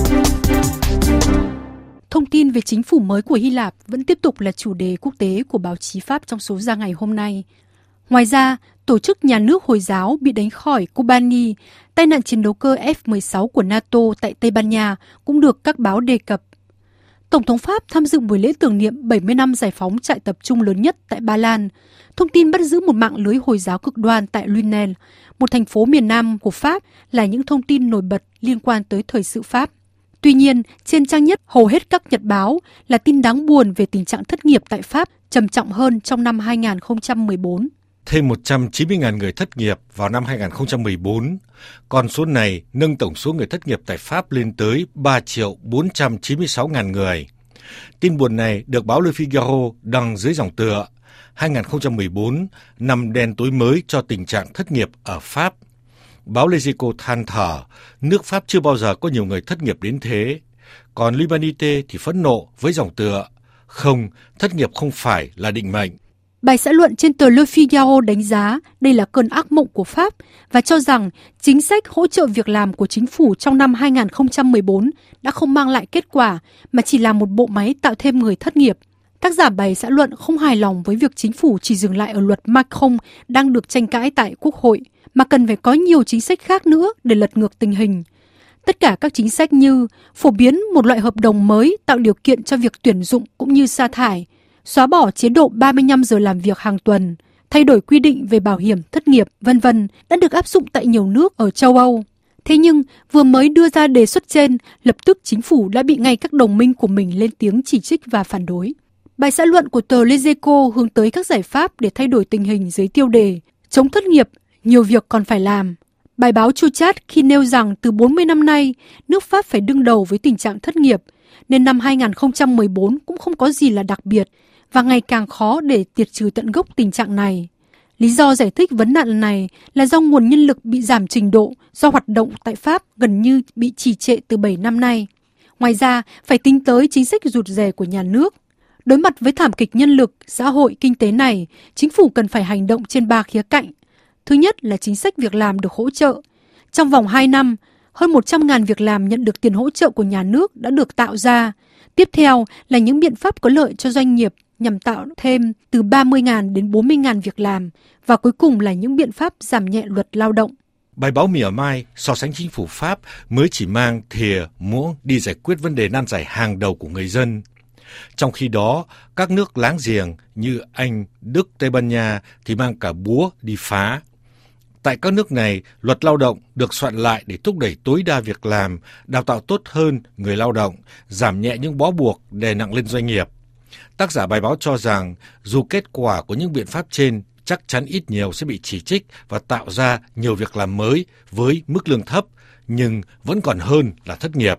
E: Thông tin về chính phủ mới của Hy Lạp vẫn tiếp tục là chủ đề quốc tế của báo chí Pháp trong số ra ngày hôm nay. Ngoài ra, tổ chức nhà nước Hồi giáo bị đánh khỏi Kobani, tai nạn chiến đấu cơ F mười sáu của NATO tại Tây Ban Nha cũng được các báo đề cập. Tổng thống Pháp tham dự buổi lễ tưởng niệm bảy mươi năm giải phóng trại tập trung lớn nhất tại Ba Lan. Thông tin bắt giữ một mạng lưới Hồi giáo cực đoan tại Lunel, một thành phố miền Nam của Pháp, là những thông tin nổi bật liên quan tới thời sự Pháp. Tuy nhiên, trên trang nhất hầu hết các nhật báo là tin đáng buồn về tình trạng thất nghiệp tại Pháp trầm trọng hơn trong năm hai không một bốn.
J: Thêm một trăm chín mươi nghìn người thất nghiệp vào năm hai không một bốn. Con số này nâng tổng số người thất nghiệp tại Pháp lên tới ba triệu bốn trăm chín mươi sáu nghìn người. Tin buồn này được báo Le Figaro đăng dưới dòng tựa hai không một bốn, năm đen tối mới cho tình trạng thất nghiệp ở Pháp. Báo Les Echos than thở, nước Pháp chưa bao giờ có nhiều người thất nghiệp đến thế. Còn L'Humanité thì phẫn nộ với dòng tựa, không, thất nghiệp không phải là định mệnh.
E: Bài xã luận trên tờ Le Figaro đánh giá đây là cơn ác mộng của Pháp và cho rằng chính sách hỗ trợ việc làm của chính phủ trong năm hai không một bốn đã không mang lại kết quả mà chỉ là một bộ máy tạo thêm người thất nghiệp. Tác giả bài xã luận không hài lòng với việc chính phủ chỉ dừng lại ở luật Macron đang được tranh cãi tại Quốc hội, mà cần phải có nhiều chính sách khác nữa để lật ngược tình hình. Tất cả các chính sách như phổ biến một loại hợp đồng mới tạo điều kiện cho việc tuyển dụng cũng như sa thải, xóa bỏ chế độ ba mươi lăm giờ làm việc hàng tuần, thay đổi quy định về bảo hiểm thất nghiệp, vân vân đã được áp dụng tại nhiều nước ở châu Âu. Thế nhưng, vừa mới đưa ra đề xuất trên, lập tức chính phủ đã bị ngay các đồng minh của mình lên tiếng chỉ trích và phản đối. Bài xã luận của tờ Les Echos hướng tới các giải pháp để thay đổi tình hình dưới tiêu đề chống thất nghiệp, nhiều việc còn phải làm. Bài báo chua chát khi nêu rằng từ bốn mươi năm nay, nước Pháp phải đương đầu với tình trạng thất nghiệp, nên năm hai không một bốn cũng không có gì là đặc biệt và ngày càng khó để diệt trừ tận gốc tình trạng này. Lý do giải thích vấn nạn này là do nguồn nhân lực bị giảm trình độ do hoạt động tại Pháp gần như bị trì trệ từ bảy năm nay. Ngoài ra, phải tính tới chính sách rụt rè của nhà nước. Đối mặt với thảm kịch nhân lực, xã hội, kinh tế này, chính phủ cần phải hành động trên ba khía cạnh. Thứ nhất là chính sách việc làm được hỗ trợ. Trong vòng hai năm, hơn một trăm nghìn việc làm nhận được tiền hỗ trợ của nhà nước đã được tạo ra. Tiếp theo là những biện pháp có lợi cho doanh nghiệp nhằm tạo thêm từ ba mươi nghìn đến bốn mươi nghìn việc làm. Và cuối cùng là những biện pháp giảm nhẹ luật lao động.
J: Bài báo mỉa mai so sánh chính phủ Pháp mới chỉ mang thìa, muỗng đi giải quyết vấn đề nan giải hàng đầu của người dân. Trong khi đó, các nước láng giềng như Anh, Đức, Tây Ban Nha thì mang cả búa đi phá. Tại các nước này, luật lao động được soạn lại để thúc đẩy tối đa việc làm, đào tạo tốt hơn người lao động, giảm nhẹ những bó buộc đè nặng lên doanh nghiệp. Tác giả bài báo cho rằng dù kết quả của những biện pháp trên chắc chắn ít nhiều sẽ bị chỉ trích và tạo ra nhiều việc làm mới với mức lương thấp, nhưng vẫn còn hơn là thất nghiệp.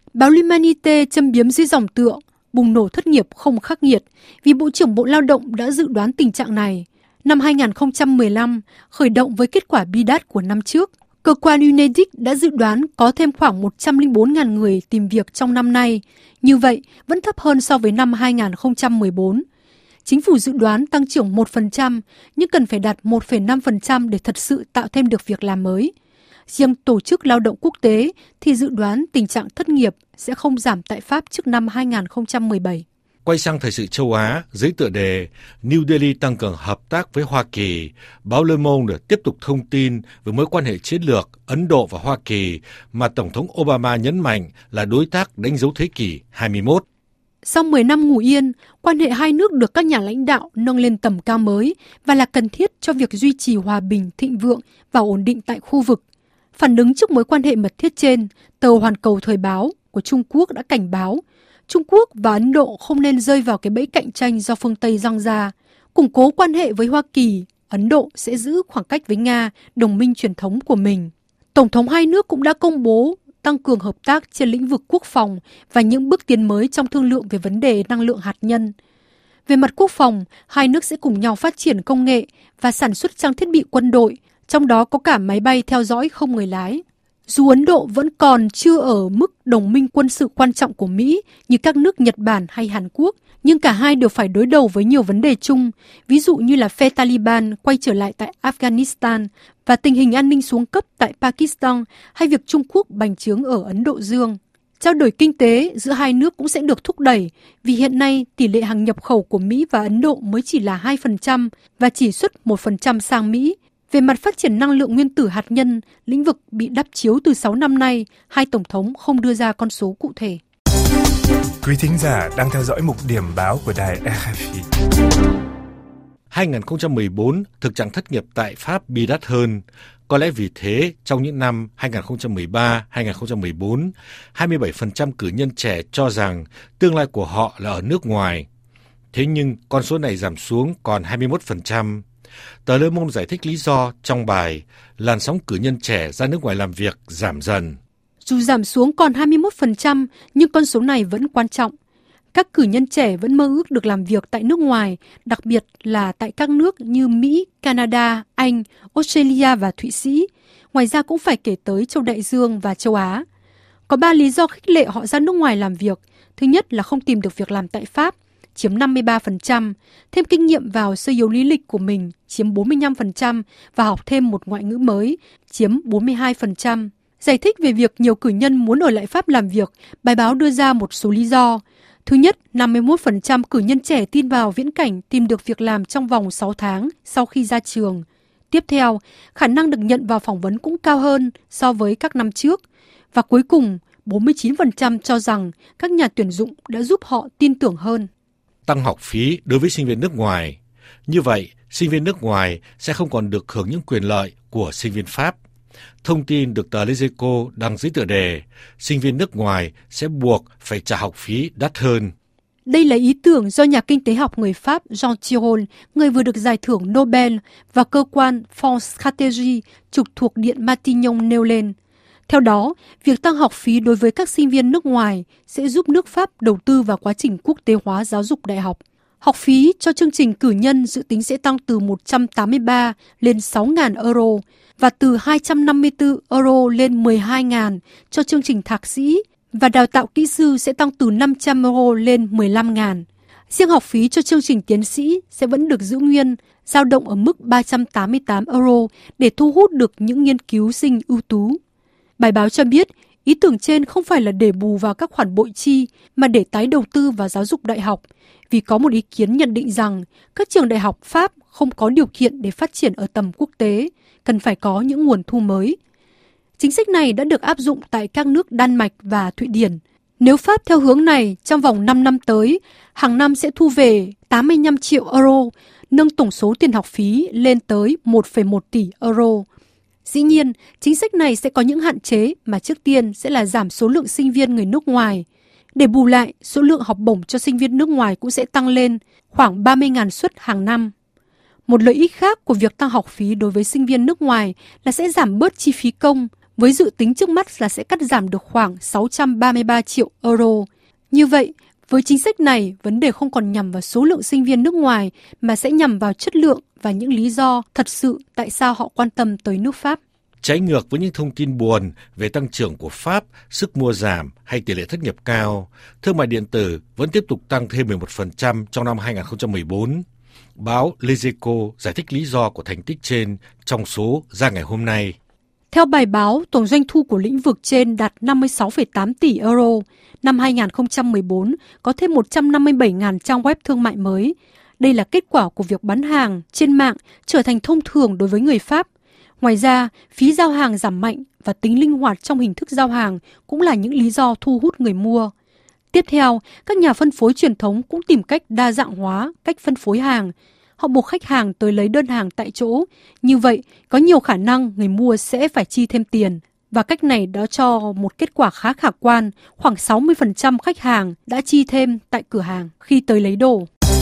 E: Báo L'Humanité châm biếm dưới dòng tựa bùng nổ thất nghiệp không khắc nghiệt vì Bộ trưởng Bộ Lao động đã dự đoán tình trạng này. Năm hai không một lăm, khởi động với kết quả bi đát của năm trước, cơ quan UNEDIC đã dự đoán có thêm khoảng một trăm lẻ bốn nghìn người tìm việc trong năm nay. Như vậy, vẫn thấp hơn so với năm hai không một bốn. Chính phủ dự đoán tăng trưởng một phần trăm, nhưng cần phải đạt một phẩy năm phần trăm để thật sự tạo thêm được việc làm mới. Riêng Tổ chức Lao động Quốc tế thì dự đoán tình trạng thất nghiệp sẽ không giảm tại Pháp trước năm hai không một bảy.
J: Quay sang thời sự châu Á, dưới tựa đề New Delhi tăng cường hợp tác với Hoa Kỳ, báo Le Monde tiếp tục thông tin về mối quan hệ chiến lược Ấn Độ và Hoa Kỳ mà Tổng thống Obama nhấn mạnh là đối tác đánh dấu thế kỷ hai mươi mốt.
E: Sau mười năm ngủ yên, quan hệ hai nước được các nhà lãnh đạo nâng lên tầm cao mới và là cần thiết cho việc duy trì hòa bình, thịnh vượng và ổn định tại khu vực. Phản ứng trước mối quan hệ mật thiết trên, tờ Hoàn Cầu Thời báo của Trung Quốc đã cảnh báo Trung Quốc và Ấn Độ không nên rơi vào cái bẫy cạnh tranh do phương Tây giăng ra. Củng cố quan hệ với Hoa Kỳ, Ấn Độ sẽ giữ khoảng cách với Nga, đồng minh truyền thống của mình. Tổng thống hai nước cũng đã công bố tăng cường hợp tác trên lĩnh vực quốc phòng và những bước tiến mới trong thương lượng về vấn đề năng lượng hạt nhân. Về mặt quốc phòng, hai nước sẽ cùng nhau phát triển công nghệ và sản xuất trang thiết bị quân đội, trong đó có cả máy bay theo dõi không người lái. Dù Ấn Độ vẫn còn chưa ở mức đồng minh quân sự quan trọng của Mỹ như các nước Nhật Bản hay Hàn Quốc, nhưng cả hai đều phải đối đầu với nhiều vấn đề chung, ví dụ như là phe Taliban quay trở lại tại Afghanistan và tình hình an ninh xuống cấp tại Pakistan hay việc Trung Quốc bành trướng ở Ấn Độ Dương. Trao đổi kinh tế giữa hai nước cũng sẽ được thúc đẩy vì hiện nay tỷ lệ hàng nhập khẩu của Mỹ và Ấn Độ mới chỉ là hai phần trăm và chỉ xuất một phần trăm sang Mỹ. Về mặt phát triển năng lượng nguyên tử hạt nhân, lĩnh vực bị đắp chiếu từ sáu năm nay, hai tổng thống không đưa ra con số cụ thể.
K: Quý thính giả đang theo dõi mục điểm báo của đài rờ ép i.
J: hai không một bốn, thực trạng thất nghiệp tại Pháp bi đát hơn. Có lẽ vì thế, trong những năm hai không một ba đến hai không một bốn, hai mươi bảy phần trăm cử nhân trẻ cho rằng tương lai của họ là ở nước ngoài. Thế nhưng con số này giảm xuống còn hai mươi mốt phần trăm. Tờ Le Monde giải thích lý do trong bài làn sóng cử nhân trẻ ra nước ngoài làm việc giảm dần.
E: Dù giảm xuống còn hai mươi mốt phần trăm, nhưng con số này vẫn quan trọng. Các cử nhân trẻ vẫn mơ ước được làm việc tại nước ngoài, đặc biệt là tại các nước như Mỹ, Canada, Anh, Australia và Thụy Sĩ. Ngoài ra cũng phải kể tới châu Đại Dương và châu Á. Có ba lý do khích lệ họ ra nước ngoài làm việc. Thứ nhất là không tìm được việc làm tại Pháp, chiếm năm mươi ba phần trăm, thêm kinh nghiệm vào sơ yếu lý lịch của mình, chiếm bốn mươi lăm phần trăm và học thêm một ngoại ngữ mới, chiếm bốn mươi hai phần trăm. Giải thích về việc nhiều cử nhân muốn ở lại Pháp làm việc, bài báo đưa ra một số lý do. Thứ nhất, năm mươi mốt phần trăm cử nhân trẻ tin vào viễn cảnh tìm được việc làm trong vòng sáu tháng sau khi ra trường. Tiếp theo, khả năng được nhận vào phỏng vấn cũng cao hơn so với các năm trước. Và cuối cùng, bốn mươi chín phần trăm cho rằng các nhà tuyển dụng đã giúp họ tin tưởng hơn.
J: Tăng học phí đối với sinh viên nước ngoài. Như vậy, sinh viên nước ngoài sẽ không còn được hưởng những quyền lợi của sinh viên Pháp. Thông tin được tờ Les Echos đăng dưới tựa đề, sinh viên nước ngoài sẽ buộc phải trả học phí đắt hơn.
E: Đây là ý tưởng do nhà kinh tế học người Pháp Jean Tirole, người vừa được giải thưởng Nobel, và cơ quan Fonds Stratégie trực thuộc Điện Matignon nêu lên. Theo đó, việc tăng học phí đối với các sinh viên nước ngoài sẽ giúp nước Pháp đầu tư vào quá trình quốc tế hóa giáo dục đại học. Học phí cho chương trình cử nhân dự tính sẽ tăng từ một trăm tám mươi ba lên sáu nghìn euro và từ hai trăm năm mươi tư euro lên mười hai nghìn cho chương trình thạc sĩ, và đào tạo kỹ sư sẽ tăng từ năm trăm euro lên mười lăm nghìn. Riêng học phí cho chương trình tiến sĩ sẽ vẫn được giữ nguyên, dao động ở mức ba trăm tám mươi tám euro để thu hút được những nghiên cứu sinh ưu tú. Bài báo cho biết, ý tưởng trên không phải là để bù vào các khoản bội chi mà để tái đầu tư vào giáo dục đại học, vì có một ý kiến nhận định rằng các trường đại học Pháp không có điều kiện để phát triển ở tầm quốc tế, cần phải có những nguồn thu mới. Chính sách này đã được áp dụng tại các nước Đan Mạch và Thụy Điển. Nếu Pháp theo hướng này, trong vòng năm năm tới, hàng năm sẽ thu về tám mươi lăm triệu euro, nâng tổng số tiền học phí lên tới một phẩy một tỷ euro. Dĩ nhiên, chính sách này sẽ có những hạn chế mà trước tiên sẽ là giảm số lượng sinh viên người nước ngoài. Để bù lại, số lượng học bổng cho sinh viên nước ngoài cũng sẽ tăng lên khoảng ba mươi nghìn suất hàng năm. Một lợi ích khác của việc tăng học phí đối với sinh viên nước ngoài là sẽ giảm bớt chi phí công với dự tính trước mắt là sẽ cắt giảm được khoảng sáu trăm ba mươi ba triệu euro. Như vậy, với chính sách này, vấn đề không còn nhằm vào số lượng sinh viên nước ngoài mà sẽ nhằm vào chất lượng và những lý do thật sự tại sao họ quan tâm tới nước Pháp.
J: Trái ngược với những thông tin buồn về tăng trưởng của Pháp, sức mua giảm hay tỷ lệ thất nghiệp cao, thương mại điện tử vẫn tiếp tục tăng thêm mười một phần trăm trong năm hai không một bốn. Báo Les Echos giải thích lý do của thành tích trên trong số ra ngày hôm nay.
E: Theo bài báo, tổng doanh thu của lĩnh vực trên đạt năm mươi sáu phẩy tám tỷ euro. Năm hai không một bốn có thêm một trăm năm mươi bảy nghìn trang web thương mại mới. Đây là kết quả của việc bán hàng trên mạng trở thành thông thường đối với người Pháp. Ngoài ra, phí giao hàng giảm mạnh và tính linh hoạt trong hình thức giao hàng cũng là những lý do thu hút người mua. Tiếp theo, các nhà phân phối truyền thống cũng tìm cách đa dạng hóa cách phân phối hàng. Họ buộc khách hàng tới lấy đơn hàng tại chỗ. Như vậy, có nhiều khả năng người mua sẽ phải chi thêm tiền. Và cách này đã cho một kết quả khá khả quan, khoảng sáu mươi phần trăm khách hàng đã chi thêm tại cửa hàng khi tới lấy đồ.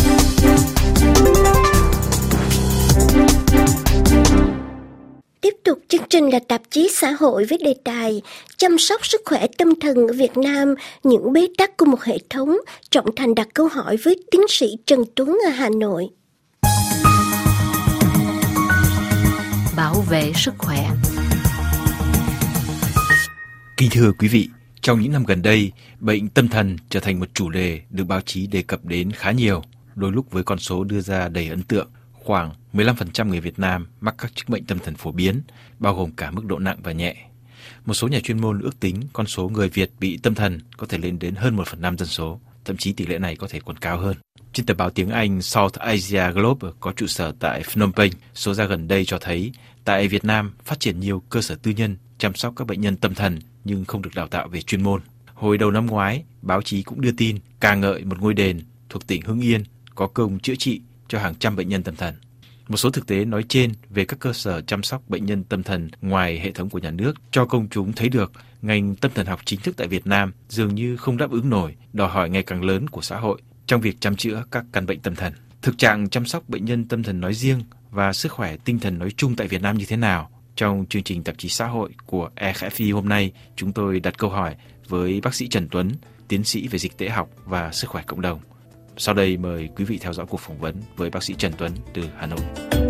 B: Tiếp tục chương trình là tạp chí xã hội với đề tài chăm sóc sức khỏe tâm thần ở Việt Nam, những bế tắc của một hệ thống. Trọng Thành đặt câu hỏi với tiến sĩ Trần Tuấn ở Hà Nội.
G: Bảo vệ sức khỏe.
L: Kính thưa quý vị, trong những năm gần đây, bệnh tâm thần trở thành một chủ đề được báo chí đề cập đến khá nhiều, đôi lúc với con số đưa ra đầy ấn tượng. Khoảng mười lăm phần trăm người Việt Nam mắc các chứng bệnh tâm thần phổ biến, bao gồm cả mức độ nặng và nhẹ. Một số nhà chuyên môn ước tính con số người Việt bị tâm thần có thể lên đến hơn một phần năm dân số, thậm chí tỷ lệ này có thể còn cao hơn. Trên tờ báo tiếng Anh South Asia Globe có trụ sở tại Phnom Penh, số ra gần đây cho thấy tại Việt Nam phát triển nhiều cơ sở tư nhân chăm sóc các bệnh nhân tâm thần nhưng không được đào tạo về chuyên môn. Hồi đầu năm ngoái, báo chí cũng đưa tin ca ngợi một ngôi đền thuộc tỉnh Hưng Yên có công chữa trị cho hàng trăm bệnh nhân tâm thần. Một số thực tế nói trên về các cơ sở chăm sóc bệnh nhân tâm thần ngoài hệ thống của nhà nước cho công chúng thấy được ngành tâm thần học chính thức tại Việt Nam dường như không đáp ứng nổi đòi hỏi ngày càng lớn của xã hội trong việc chăm chữa các căn bệnh tâm thần. Thực trạng chăm sóc bệnh nhân tâm thần nói riêng và sức khỏe tinh thần nói chung tại Việt Nam như thế nào? Trong chương trình tạp chí xã hội của e rờ ép i hôm nay, chúng tôi đặt câu hỏi với bác sĩ Trần Tuấn, tiến sĩ về dịch tễ học và sức khỏe cộng đồng. Sau đây mời quý vị theo dõi cuộc phỏng vấn với bác sĩ Trần Tuấn từ Hà Nội.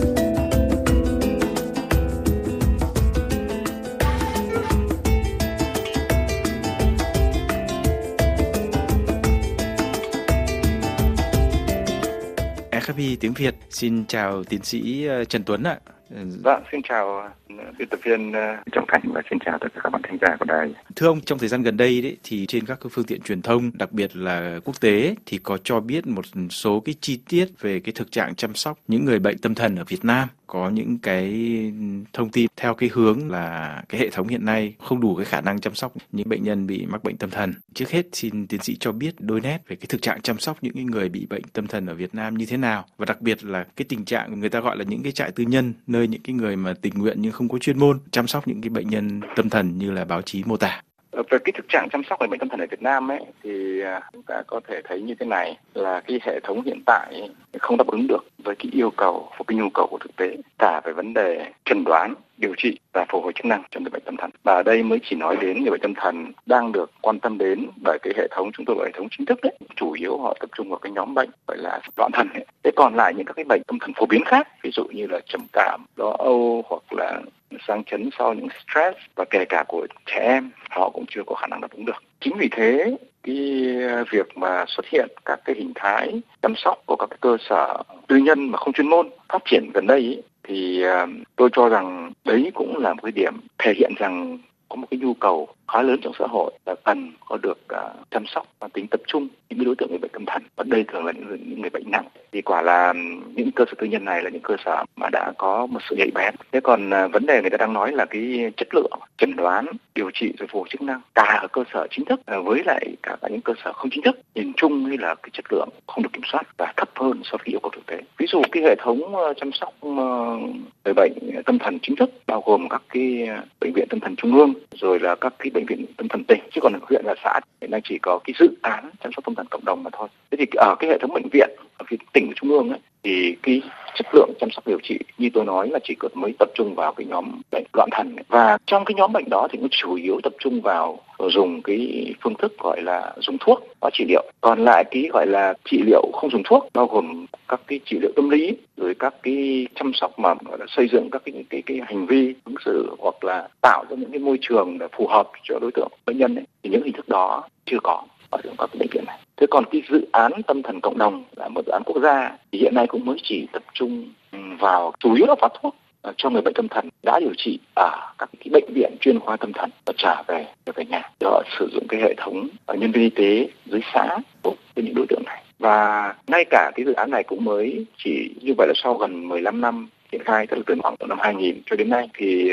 L: e rờ ép i tiếng Việt xin chào tiến sĩ Trần Tuấn ạ.
M: Vâng, xin chào biên tập viên Trọng Thành và xin chào tất cả các bạn thính giả của đài.
L: Thưa ông, trong thời gian gần đây đấy thì trên các phương tiện truyền thông, đặc biệt là quốc tế, thì có cho biết một số cái chi tiết về cái thực trạng chăm sóc những người bệnh tâm thần ở Việt Nam. Có những cái thông tin theo cái hướng là cái hệ thống hiện nay không đủ cái khả năng chăm sóc những bệnh nhân bị mắc bệnh tâm thần. Trước hết xin tiến sĩ cho biết đôi nét về cái thực trạng chăm sóc những người bị bệnh tâm thần ở Việt Nam như thế nào, và đặc biệt là cái tình trạng người ta gọi là những cái trại tư nhân, nơi những cái người mà tình nguyện nhưng không có chuyên môn chăm sóc những cái bệnh nhân tâm thần như là báo chí mô tả.
M: Về cái thực trạng chăm sóc người bệnh tâm thần ở Việt Nam ấy thì chúng ta có thể thấy như thế này, là cái hệ thống hiện tại không đáp ứng được với cái yêu cầu và cái nhu cầu của thực tế, cả về vấn đề chẩn đoán, điều trị và phục hồi chức năng cho người bệnh tâm thần. Và ở đây mới chỉ nói đến người bệnh tâm thần đang được quan tâm đến bởi cái hệ thống chúng tôi gọi hệ thống chính thức đấy, chủ yếu họ tập trung vào cái nhóm bệnh gọi là loạn thần ấy. Thế còn lại những các cái bệnh tâm thần phổ biến khác, ví dụ như là trầm cảm, lo âu hoặc là sang chấn sau những stress, và kể cả của trẻ em, họ cũng chưa có khả năng đáp ứng được. Chính vì thế cái việc mà xuất hiện các cái hình thái chăm sóc của các cái cơ sở tư nhân mà không chuyên môn phát triển gần đây ấy, thì tôi cho rằng đấy cũng là một cái điểm thể hiện rằng có một cái nhu cầu khá lớn trong xã hội là cần có được uh, chăm sóc và tính tập trung những đối tượng người bệnh tâm thần, và đây thường là những người, những người bệnh nặng. Thì quả là những cơ sở tư nhân này là những cơ sở mà đã có một sự nhạy bén. Thế còn uh, vấn đề người ta đang nói là cái chất lượng chẩn đoán, điều trị rồi phục hồi chức năng cả ở cơ sở chính thức uh, với lại cả, cả những cơ sở không chính thức, nhìn chung như là cái chất lượng không được kiểm soát và thấp hơn so với yêu cầu thực tế. Ví dụ cái hệ thống uh, chăm sóc uh, người bệnh tâm thần chính thức bao gồm các cái uh, bệnh viện tâm thần trung ương rồi là các cái bệnh viện tâm thần tỉnh, chứ còn ở huyện và xã hiện nay chỉ có cái dự án chăm sóc tâm thần cộng đồng mà thôi. Thế thì ở cái hệ thống bệnh viện ở phía tỉnh trung ương ấy, thì cái chất lượng chăm sóc điều trị như tôi nói là chỉ mới tập trung vào cái nhóm bệnh loạn thần ấy. Và trong cái nhóm bệnh đó thì cũng chủ yếu tập trung vào dùng cái phương thức gọi là dùng thuốc và trị liệu. Còn lại cái gọi là trị liệu không dùng thuốc bao gồm các cái trị liệu tâm lý, rồi các cái chăm sóc mà gọi là xây dựng các cái cái cái hành vi ứng xử hoặc là tạo ra những cái môi trường để phù hợp cho đối tượng bệnh nhân ấy, thì những hình thức đó chưa có ở trong các cái bệnh viện này. Thế còn cái dự án tâm thần cộng đồng là một dự án quốc gia thì hiện nay cũng mới chỉ tập trung vào chủ yếu là phát thuốc cho người bệnh tâm thần đã điều trị ở các cái bệnh viện chuyên khoa tâm thần và trở về trở về nhà. Họ sử dụng cái hệ thống nhân viên y tế dưới xã với những đối tượng này. Và ngay cả cái dự án này cũng mới chỉ như vậy là sau gần mười lăm năm triển khai, tức là từ khoảng năm hai nghìn cho đến nay thì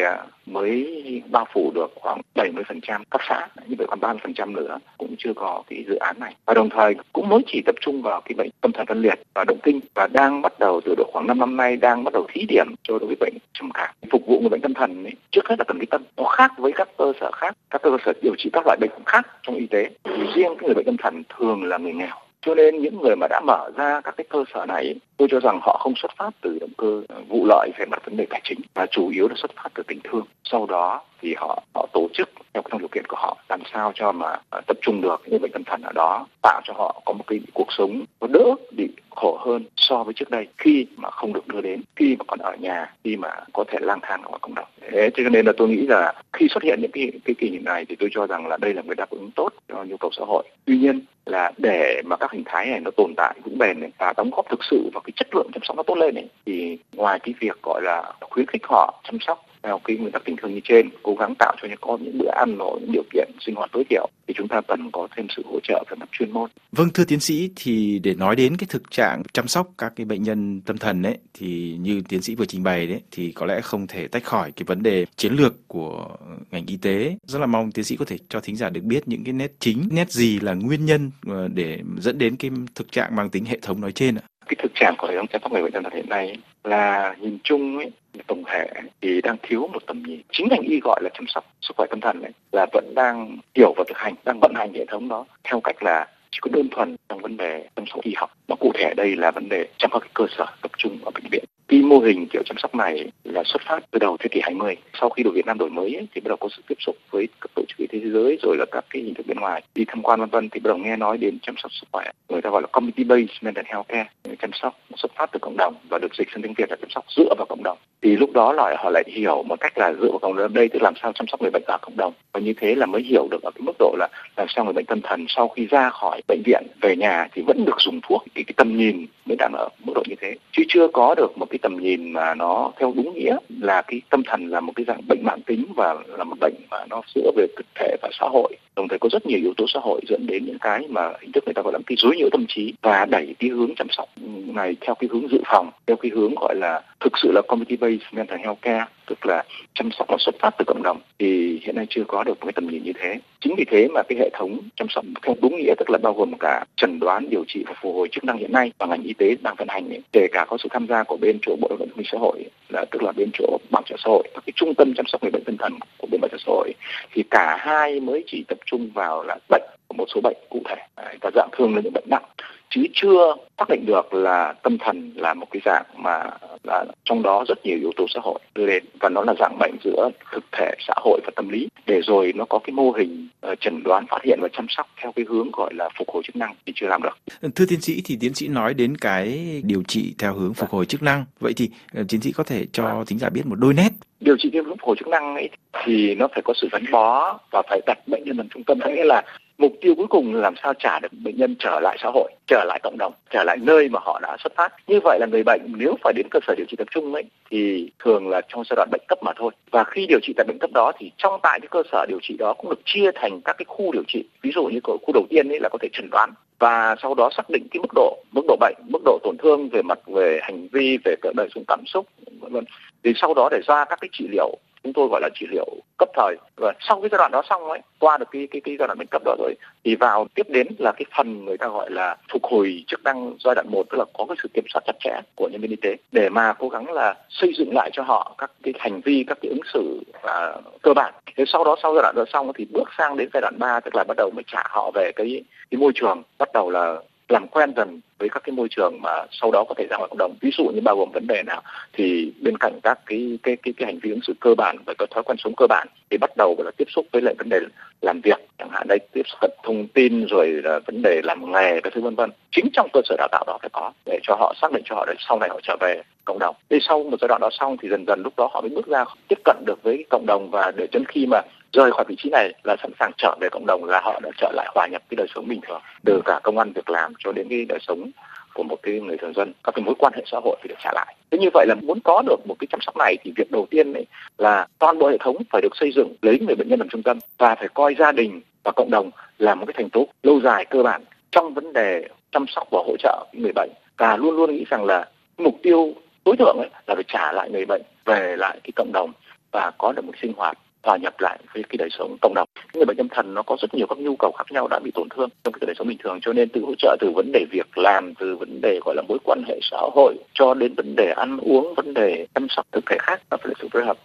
M: mới bao phủ được khoảng bảy mươi phần trăm các xã, như vậy còn ba mươi phần trăm nữa cũng chưa có cái dự án này. Và đồng thời cũng mới chỉ tập trung vào cái bệnh tâm thần phân liệt và động kinh, và đang bắt đầu từ độ khoảng năm năm nay đang bắt đầu thí điểm cho đối với bệnh trầm cảm. Phục vụ người bệnh tâm thần ấy, trước hết là cần cái tâm, nó khác với các cơ sở khác, các cơ sở điều trị các loại bệnh khác trong y tế. Thì riêng cái người bệnh tâm thần thường là người nghèo. Cho nên những người mà đã mở ra các cái cơ sở này, tôi cho rằng họ không xuất phát từ động cơ vụ lợi về mặt vấn đề tài chính, mà chủ yếu là xuất phát từ tình thương. Sau đó thì họ họ tổ chức theo trong điều kiện của họ làm sao cho mà uh, tập trung được những bệnh tâm thần ở đó, tạo cho họ có một cái cuộc sống nó đỡ bị khổ hơn so với trước đây khi mà không được đưa đến, khi mà còn ở nhà, khi mà có thể lang thang ngoài cộng đồng. Thế cho nên là tôi nghĩ là khi xuất hiện những cái cái kỳ hình này thì tôi cho rằng là đây là một đáp ứng tốt cho nhu cầu xã hội. Tuy nhiên là để mà các hình thái này nó tồn tại vững bền này, và đóng góp thực sự vào cái chất lượng chăm sóc nó tốt lên này, thì ngoài cái việc gọi là khuyến khích họ chăm sóc theo cái nguyên tắc tình thương như trên, cố gắng tạo cho những con những bữa ăn rồi những điều kiện sinh hoạt tối thiểu, thì chúng ta cần có thêm sự hỗ trợ về mặt chuyên môn.
L: Vâng, thưa tiến sĩ, thì để nói đến cái thực trạng chăm sóc các cái bệnh nhân tâm thần ấy, thì như tiến sĩ vừa trình bày đấy, thì có lẽ không thể tách khỏi cái vấn đề chiến lược của ngành y tế. Rất là mong tiến sĩ có thể cho thính giả được biết những cái nét chính, nét gì là nguyên nhân để dẫn đến cái thực trạng mang tính hệ thống nói trên ạ.
M: Cái thực trạng của hệ thống chăm sóc người bệnh tâm thần hiện nay là nhìn chung ấy, tổng thể thì đang thiếu một tầm nhìn. Chính ngành y gọi là chăm sóc sức khỏe tâm thần ấy, là vẫn đang hiểu và thực hành, đang vận hành hệ thống đó theo cách là chỉ có đơn thuần trong vấn đề chăm sóc y học, mà cụ thể đây là vấn đề trong các cơ sở tập trung ở bệnh viện. Cái mô hình kiểu chăm sóc này là xuất phát từ đầu thế kỷ hai mươi. Sau khi đội Việt Nam đổi mới ấy, thì bắt đầu có sự tiếp xúc với các tổ chức y tế thế giới, rồi là các cái hình thức bên ngoài, đi tham quan vân vân, thì bắt đầu nghe nói đến chăm sóc sức khỏe, người ta gọi là community based mental health care, chăm sóc xuất phát từ cộng đồng và được dịch sang tiếng Việt là chăm sóc dựa vào cộng đồng. Thì lúc đó lại họ lại hiểu một cách là dựa vào cộng đồng đây, tức làm sao chăm sóc người bệnh ở cộng đồng, và như thế là mới hiểu được ở cái mức độ là làm sao người bệnh tâm thần sau khi ra khỏi bệnh viện về nhà thì vẫn được dùng thuốc. Thì cái tầm nhìn mới đang ở mức độ như thế, chứ chưa có được một cái tầm nhìn mà nó theo đúng nghĩa là cái tâm thần là một cái dạng bệnh mãn tính và là một bệnh mà nó dựa về thực thể và xã hội. Đồng thời có rất nhiều yếu tố xã hội dẫn đến những cái mà hình thức người ta gọi là cái rối nhiễu tâm trí, và đẩy cái hướng chăm sóc này theo cái hướng dự phòng, theo cái hướng gọi là thực sự là community based mental health care, tức là chăm sóc nó xuất phát từ cộng đồng. Thì hiện nay chưa có được một cái tầm nhìn như thế. Chính vì thế mà cái hệ thống chăm sóc theo đúng nghĩa, tức là bao gồm cả chẩn đoán, điều trị và phục hồi chức năng hiện nay và ngành y tế đang vận hành ấy, kể cả có sự tham gia của bên chỗ Bộ Lao động Thương binh Xã hội, là tức là bên chỗ Bảo trợ xã hội, các cái trung tâm chăm sóc người bệnh tâm thần của bên Bảo trợ xã hội, thì cả hai mới chỉ tập trung vào là bệnh của một số bệnh cụ thể và dạng thường là những bệnh nặng, chứ chưa xác định được là tâm thần là một cái dạng mà là trong đó rất nhiều yếu tố xã hội đưa đến, và nó là dạng bệnh giữa thực thể, xã hội và tâm lý, để rồi nó có cái mô hình uh, chẩn đoán, phát hiện và chăm sóc theo cái hướng gọi là phục hồi chức năng thì chưa làm được.
L: Thưa tiến sĩ, thì tiến sĩ nói đến cái điều trị theo hướng phục hồi chức năng, vậy thì uh, tiến sĩ có thể cho thính giả biết một đôi nét.
M: Điều trị theo hướng phục hồi chức năng ấy thì nó phải có sự gắn bó và phải đặt bệnh nhân làm trung tâm, nghĩa là mục tiêu cuối cùng là làm sao trả được bệnh nhân trở lại xã hội, trở lại cộng đồng, trở lại nơi mà họ đã xuất phát. Như vậy là người bệnh nếu phải đến cơ sở điều trị tập trung ấy thì thường là trong giai đoạn bệnh cấp mà thôi. Và khi điều trị tại bệnh cấp đó thì trong tại cái cơ sở điều trị đó cũng được chia thành các cái khu điều trị. Ví dụ như khu đầu tiên ấy là có thể chẩn đoán, và sau đó xác định cái mức độ mức độ bệnh, mức độ tổn thương về mặt về hành vi, về đời sống cảm xúc, vân vân. Thì sau đó để ra các cái trị liệu, chúng tôi gọi là trị liệu cấp thời. Và sau cái giai đoạn đó xong ấy, qua được cái cái cái giai đoạn bệnh cấp đó rồi, thì vào tiếp đến là cái phần người ta gọi là phục hồi chức năng giai đoạn một, tức là có cái sự kiểm soát chặt chẽ của nhân viên y tế để mà cố gắng là xây dựng lại cho họ các cái hành vi, các cái ứng xử và cơ bản. Thế sau đó sau giai đoạn đó xong thì bước sang đến giai đoạn ba, tức là bắt đầu mới trả họ về cái cái môi trường, bắt đầu là làm quen dần với các cái môi trường mà sau đó có thể ra ngoài cộng đồng. Ví dụ như bao gồm vấn đề nào thì bên cạnh các cái cái cái cái hành vi ứng xử cơ bản và các thói quen sống cơ bản thì bắt đầu là tiếp xúc với lại vấn đề làm việc, chẳng hạn đây tiếp cận thông tin rồi là vấn đề làm nghề các thứ vân vân. Chính trong cơ sở đào tạo đó phải có để cho họ xác định cho họ để sau này họ trở về cộng đồng. Thì sau một giai đoạn đó xong thì dần dần lúc đó họ mới bước ra tiếp cận được với cộng đồng, và để đến khi mà rời khỏi vị trí này là sẵn sàng trở về cộng đồng, là họ đã trở lại hòa nhập cái đời sống bình thường, từ cả công ăn việc làm cho đến cái đời sống của một cái người thường dân, các cái mối quan hệ xã hội phải được trả lại. Thế như vậy là muốn có được một cái chăm sóc này thì việc đầu tiên ấy là toàn bộ hệ thống phải được xây dựng lấy người bệnh nhân làm trung tâm, và phải coi gia đình và cộng đồng là một cái thành tố lâu dài cơ bản trong vấn đề chăm sóc và hỗ trợ người bệnh, và luôn luôn nghĩ rằng là mục tiêu tối thượng ấy là phải trả lại người bệnh về lại cái cộng đồng và có được một sinh hoạt hòa nhập lại với cái đời sống cộng đồng. Người bệnh tâm thần nó có rất nhiều các nhu cầu khác nhau đã bị tổn thương trong cái đời sống bình thường, cho nên từ hỗ trợ từ vấn đề việc làm, từ vấn đề gọi là mối quan hệ xã hội cho đến vấn đề ăn uống, vấn đề chăm sóc thực thể khác, nó phải là sự phối hợp.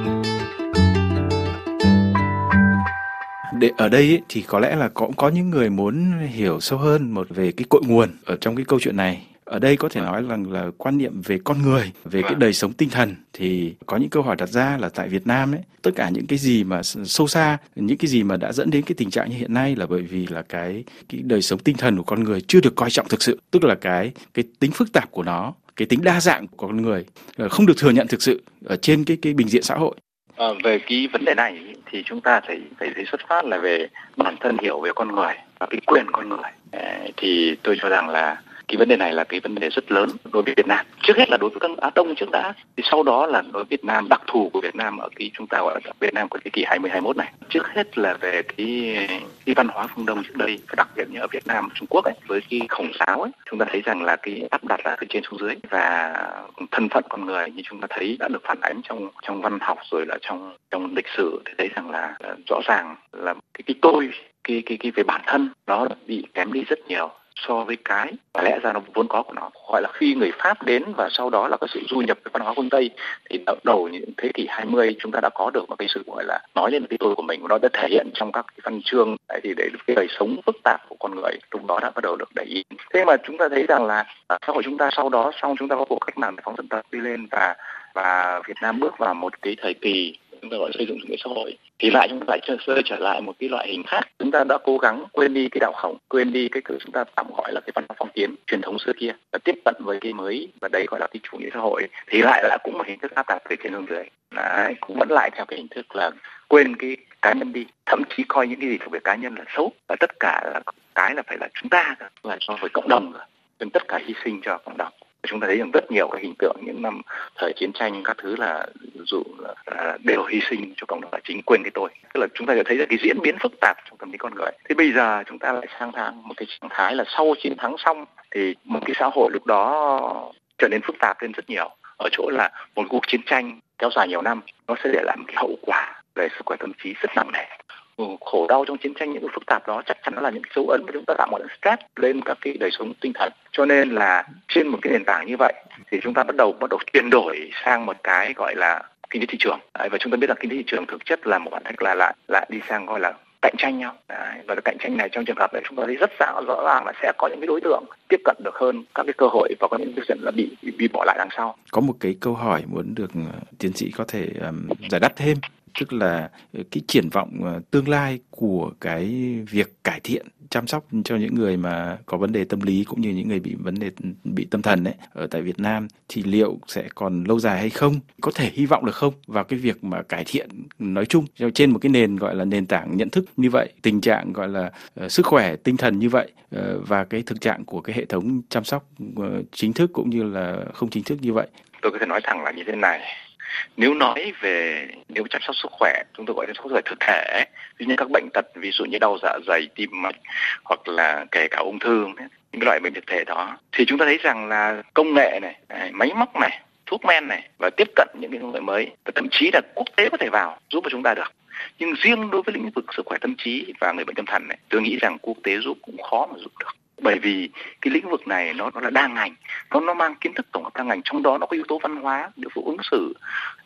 L: Để ở đây ấy, thì có lẽ là cũng có những người muốn hiểu sâu hơn một về cái cội nguồn ở trong cái câu chuyện này. Ở đây có thể nói rằng là, là quan niệm về con người, về cái đời sống tinh thần, thì có những câu hỏi đặt ra là tại Việt Nam ấy, tất cả những cái gì mà sâu xa, những cái gì mà đã dẫn đến cái tình trạng như hiện nay là bởi vì là cái cái đời sống tinh thần của con người chưa được coi trọng thực sự, tức là cái cái tính phức tạp của nó, cái tính đa dạng của con người không được thừa nhận thực sự ở trên cái cái bình diện xã hội.
M: À, về cái vấn đề này thì chúng ta phải phải thấy xuất phát là về bản thân hiểu về con người và cái quyền con người. À, thì tôi cho rằng là cái vấn đề này là cái vấn đề rất lớn đối với Việt Nam. Trước hết là đối với các Á Đông trước đã, thì sau đó là đối với Việt Nam, đặc thù của Việt Nam ở cái chúng ta gọi là Việt Nam của thế kỷ hai mươi hai mươi mốt này. Trước hết là về cái cái văn hóa phương Đông trước đây, và đặc biệt như ở Việt Nam, Trung Quốc ấy, với cái Khổng giáo ấy, chúng ta thấy rằng là cái áp đặt là từ trên xuống dưới, và thân phận con người như chúng ta thấy đã được phản ánh trong trong văn học rồi là trong trong lịch sử, thì thấy rằng là, là rõ ràng là cái cái tôi, cái cái cái về bản thân nó bị kém đi rất nhiều so với cái và lẽ ra nó vốn có của nó. Gọi là khi người Pháp đến và sau đó là có sự du nhập với văn hóa phương Tây, thì đầu những thế kỷ hai mươi chúng ta đã có được một cái sự gọi là nói lên cái tôi của mình, nó đã thể hiện trong các cái văn chương. Đấy, thì để cái đời sống phức tạp của con người lúc đó đã bắt đầu được đẩy in. Thế mà chúng ta thấy rằng là xã hội chúng ta sau đó xong chúng ta có cuộc cách mạng giải phóng dân tộc đi lên, và và Việt Nam bước vào một cái thời kỳ chúng ta gọi xây dựng chủ nghĩa xã hội, thì lại chúng ta lại rơi trở lại một cái loại hình khác. Chúng ta đã cố gắng quên đi cái đạo Khổng, quên đi cái kiểu chúng ta tạm gọi là cái văn hóa phong kiến truyền thống xưa kia, và tiếp cận với cái mới, và đấy gọi là cái chủ nghĩa xã hội, thì lại là cũng một hình thức áp đặt từ trên xuống dưới. Đấy, cũng vẫn lại theo cái hình thức là quên cái cá nhân đi, thậm chí coi những cái gì thuộc về cá nhân là xấu, và tất cả là cái là phải là chúng ta là so với cộng đồng rồi, nên tất cả hy sinh cho cộng đồng. Chúng ta thấy rằng rất nhiều cái hình tượng những năm thời chiến tranh các thứ là dụ là đều hy sinh cho cộng đồng là chính, quên cái tôi. Tức là chúng ta sẽ thấy rằng cái diễn biến phức tạp trong tâm lý con người. Thế bây giờ chúng ta lại sang thang một cái trạng thái là sau chiến thắng xong thì một cái xã hội lúc đó trở nên phức tạp lên rất nhiều, ở chỗ là một cuộc chiến tranh kéo dài nhiều năm nó sẽ để lại một cái hậu quả về sức khỏe tâm trí rất nặng nề. Khổ đau trong chiến tranh, những cái phức tạp đó chắc chắn nó là những dấu ấn mà chúng ta tạm gọi là stress lên các cái đời sống tinh thần. Cho nên là trên một cái nền tảng như vậy thì chúng ta bắt đầu bắt đầu chuyển đổi sang một cái gọi là kinh tế thị trường. Đấy, và chúng ta biết là kinh tế thị trường thực chất là một bản chất là lại lại đi sang gọi là cạnh tranh nhau. Đấy, và cái cạnh tranh này trong trường hợp này chúng ta thấy rất rõ rõ ràng là sẽ có những cái đối tượng tiếp cận được hơn các cái cơ hội, và có những cái chuyện là bị, bị bị bỏ lại đằng sau.
L: Có một cái câu hỏi muốn được tiến sĩ có thể um, giải đáp thêm, tức là cái triển vọng tương lai của cái việc cải thiện chăm sóc cho những người mà có vấn đề tâm lý cũng như những người bị vấn đề bị tâm thần ấy ở tại Việt Nam, thì liệu sẽ còn lâu dài hay không? Có thể hy vọng được không vào cái việc mà cải thiện nói chung trên một cái nền gọi là nền tảng nhận thức như vậy, tình trạng gọi là uh, sức khỏe tinh thần như vậy, uh, và cái thực trạng của cái hệ thống chăm sóc uh, chính thức cũng như là không chính thức như vậy?
M: Tôi có thể nói thẳng là như thế này. Nếu nói về nếu chăm sóc sức khỏe, chúng tôi gọi là sức khỏe thực thể, ví dụ như các bệnh tật, ví dụ như đau dạ dày, tim mạch, hoặc là kể cả ung thư, những loại bệnh thực thể đó, thì chúng ta thấy rằng là công nghệ này, máy móc này, thuốc men này, và tiếp cận những cái công nghệ mới, và thậm chí là quốc tế có thể vào giúp cho chúng ta được. Nhưng riêng đối với lĩnh vực sức khỏe tâm trí và người bệnh tâm thần này, tôi nghĩ rằng quốc tế giúp cũng khó mà giúp được. Bởi vì cái lĩnh vực này nó nó là đa ngành, nó nó mang kiến thức tổng hợp đa ngành, trong đó nó có yếu tố văn hóa, yếu tố ứng xử,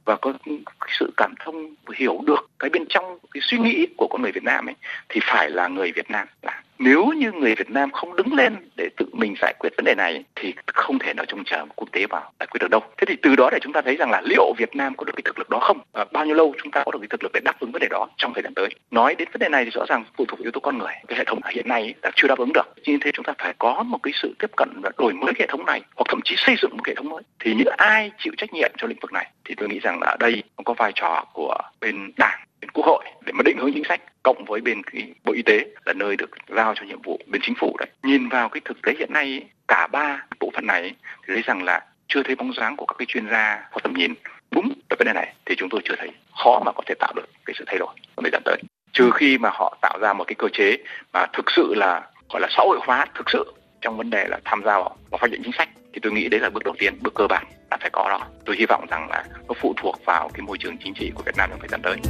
M: và có sự cảm thông, hiểu được cái bên trong cái suy nghĩ của con người Việt Nam ấy, thì phải là người Việt Nam làm. Nếu như người Việt Nam không đứng lên để tự mình giải quyết vấn đề này thì không thể nào trông chờ quốc tế vào giải quyết được đâu. Thế thì từ đó để chúng ta thấy rằng là liệu Việt Nam có được cái thực lực đó không? Và bao nhiêu lâu chúng ta có được cái thực lực để đáp ứng vấn đề đó trong thời gian tới? Nói đến vấn đề này thì rõ ràng phụ thuộc vào yếu tố con người. Cái hệ thống hiện nay là chưa đáp ứng được. Như thế chúng ta phải có một cái sự tiếp cận và đổi mới cái hệ thống này, hoặc thậm chí xây dựng một hệ thống mới. Thì những ai chịu trách nhiệm cho lĩnh vực này thì tôi nghĩ rằng là ở đây có vai trò của bên Đảng, bên Quốc hội để mà định hướng chính sách, cộng với bên cái Bộ Y tế là nơi được giao cho nhiệm vụ bên chính phủ đấy. Nhìn vào cái thực tế hiện nay, cả ba bộ phận này thì thấy rằng là chưa thấy bóng dáng của các cái chuyên gia có tầm nhìn đúng về vấn đề này, thì chúng tôi chưa thấy, khó mà có thể tạo được cái sự thay đổi trong thời gian tới. Trừ khi mà họ tạo ra một cái cơ chế mà thực sự là gọi là xã hội hóa thực sự trong vấn đề là tham gia vào, vào hoạch định chính sách, thì tôi nghĩ đấy là bước đầu tiên, bước cơ bản là phải có đó. Tôi hy vọng rằng là nó phụ thuộc vào cái môi trường chính trị của Việt Nam trong thời gian tới.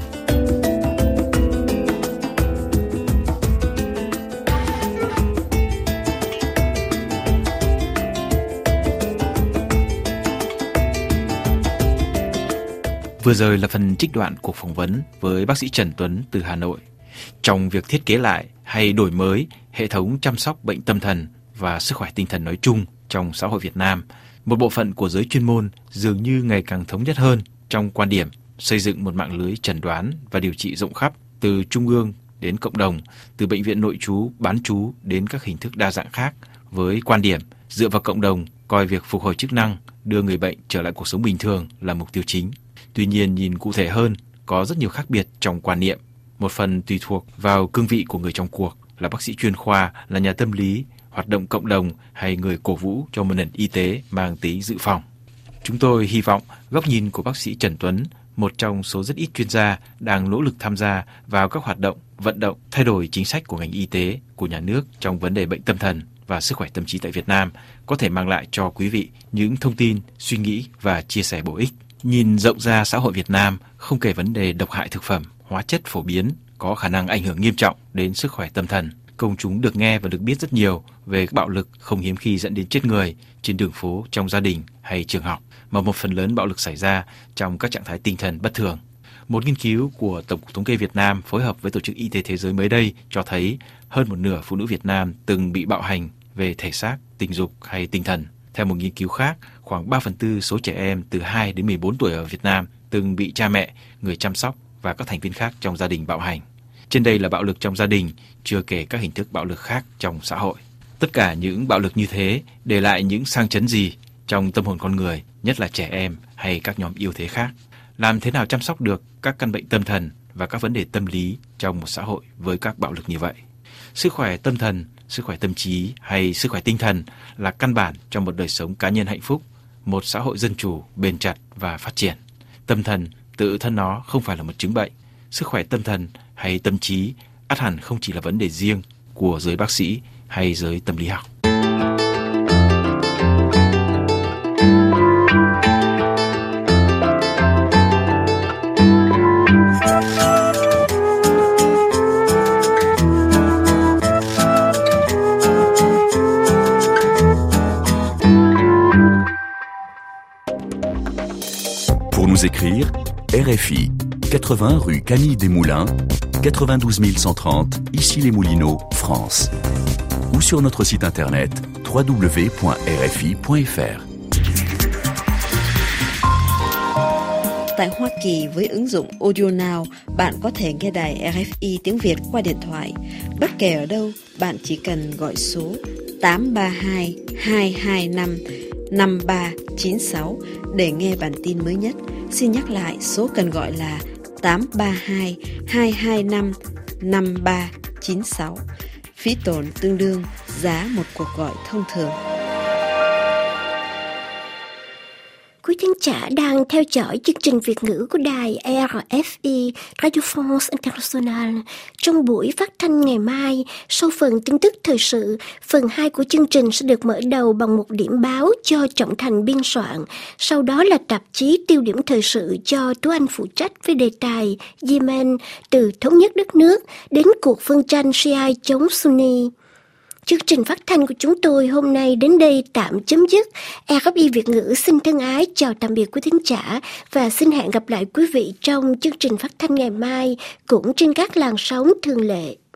L: Vừa rồi là phần trích đoạn cuộc phỏng vấn với bác sĩ Trần Tuấn từ Hà Nội. Trong việc thiết kế lại hay đổi mới hệ thống chăm sóc bệnh tâm thần và sức khỏe tinh thần nói chung trong xã hội Việt Nam, một bộ phận của giới chuyên môn dường như ngày càng thống nhất hơn trong quan điểm xây dựng một mạng lưới chẩn đoán và điều trị rộng khắp từ trung ương đến cộng đồng, từ bệnh viện nội trú, bán trú đến các hình thức đa dạng khác, với quan điểm dựa vào cộng đồng, coi việc phục hồi chức năng, đưa người bệnh trở lại cuộc sống bình thường là mục tiêu chính. Tuy nhiên, nhìn cụ thể hơn, có rất nhiều khác biệt trong quan niệm. Một phần tùy thuộc vào cương vị của người trong cuộc, là bác sĩ chuyên khoa, là nhà tâm lý, hoạt động cộng đồng hay người cổ vũ cho một nền y tế mang tính dự phòng. Chúng tôi hy vọng góc nhìn của bác sĩ Trần Tuấn, một trong số rất ít chuyên gia đang nỗ lực tham gia vào các hoạt động, vận động, thay đổi chính sách của ngành y tế, của nhà nước trong vấn đề bệnh tâm thần và sức khỏe tâm trí tại Việt Nam, có thể mang lại cho quý vị những thông tin, suy nghĩ và chia sẻ bổ ích. Nhìn rộng ra xã hội Việt Nam, không kể vấn đề độc hại thực phẩm, hóa chất phổ biến có khả năng ảnh hưởng nghiêm trọng đến sức khỏe tâm thần. Công chúng được nghe và được biết rất nhiều về bạo lực không hiếm khi dẫn đến chết người trên đường phố, trong gia đình hay trường học, mà một phần lớn bạo lực xảy ra trong các trạng thái tinh thần bất thường. Một nghiên cứu của Tổng cục Thống kê Việt Nam phối hợp với Tổ chức Y tế Thế giới mới đây cho thấy hơn một nửa phụ nữ Việt Nam từng bị bạo hành về thể xác, tình dục hay tinh thần. Theo một nghiên cứu khác, khoảng ba phần tư số trẻ em từ hai đến mười bốn tuổi ở Việt Nam từng bị cha mẹ, người chăm sóc và các thành viên khác trong gia đình bạo hành. Trên đây là bạo lực trong gia đình, chưa kể các hình thức bạo lực khác trong xã hội. Tất cả những bạo lực như thế để lại những sang chấn gì trong tâm hồn con người, nhất là trẻ em hay các nhóm yếu thế khác. Làm thế nào chăm sóc được các căn bệnh tâm thần và các vấn đề tâm lý trong một xã hội với các bạo lực như vậy? Sức khỏe tâm thần, sức khỏe tâm trí hay sức khỏe tinh thần là căn bản trong một đời sống cá nhân hạnh phúc, một xã hội dân chủ, bền chặt và phát triển. Tâm thần tự thân nó không phải là một chứng bệnh. Sức khỏe tâm thần hay tâm trí ắt hẳn không chỉ là vấn đề riêng của giới bác sĩ hay giới tâm lý học.
N: Pour nous écrire, R F I, quatre-vingts rue Camille Desmoulins, quatre-vingt-douze mille cent trente, Issy-les-Moulineaux, France. Ou sur notre site internet w w w point r f i point f r.
O: Tại Hoa Kỳ, với ứng dụng Audio Now, bạn có thể nghe đài R F I tiếng Việt qua điện thoại. Bất kể ở đâu, bạn chỉ cần gọi số tám ba hai, hai hai năm, năm ba chín sáu để nghe bản tin mới nhất. Xin nhắc lại, số cần gọi là tám ba hai, hai hai năm, năm ba chín sáu. Phí tổn tương đương giá một cuộc gọi thông thường.
B: Quý thính giả đang theo dõi chương trình Việt ngữ của đài R F I Radio France International. Trong buổi phát thanh ngày mai, sau phần tin tức thời sự, phần hai của chương trình sẽ được mở đầu bằng một điểm báo do Trọng Thành biên soạn. Sau đó là tạp chí Tiêu điểm thời sự do Tú Anh phụ trách với đề tài Yemen từ thống nhất đất nước đến cuộc phân tranh Shia chống Sunni. Chương trình phát thanh của chúng tôi hôm nay đến đây tạm chấm dứt. rờ ép i Việt ngữ xin thân ái chào tạm biệt quý thính giả và xin hẹn gặp lại quý vị trong chương trình phát thanh ngày mai cũng trên các làn sóng thường lệ.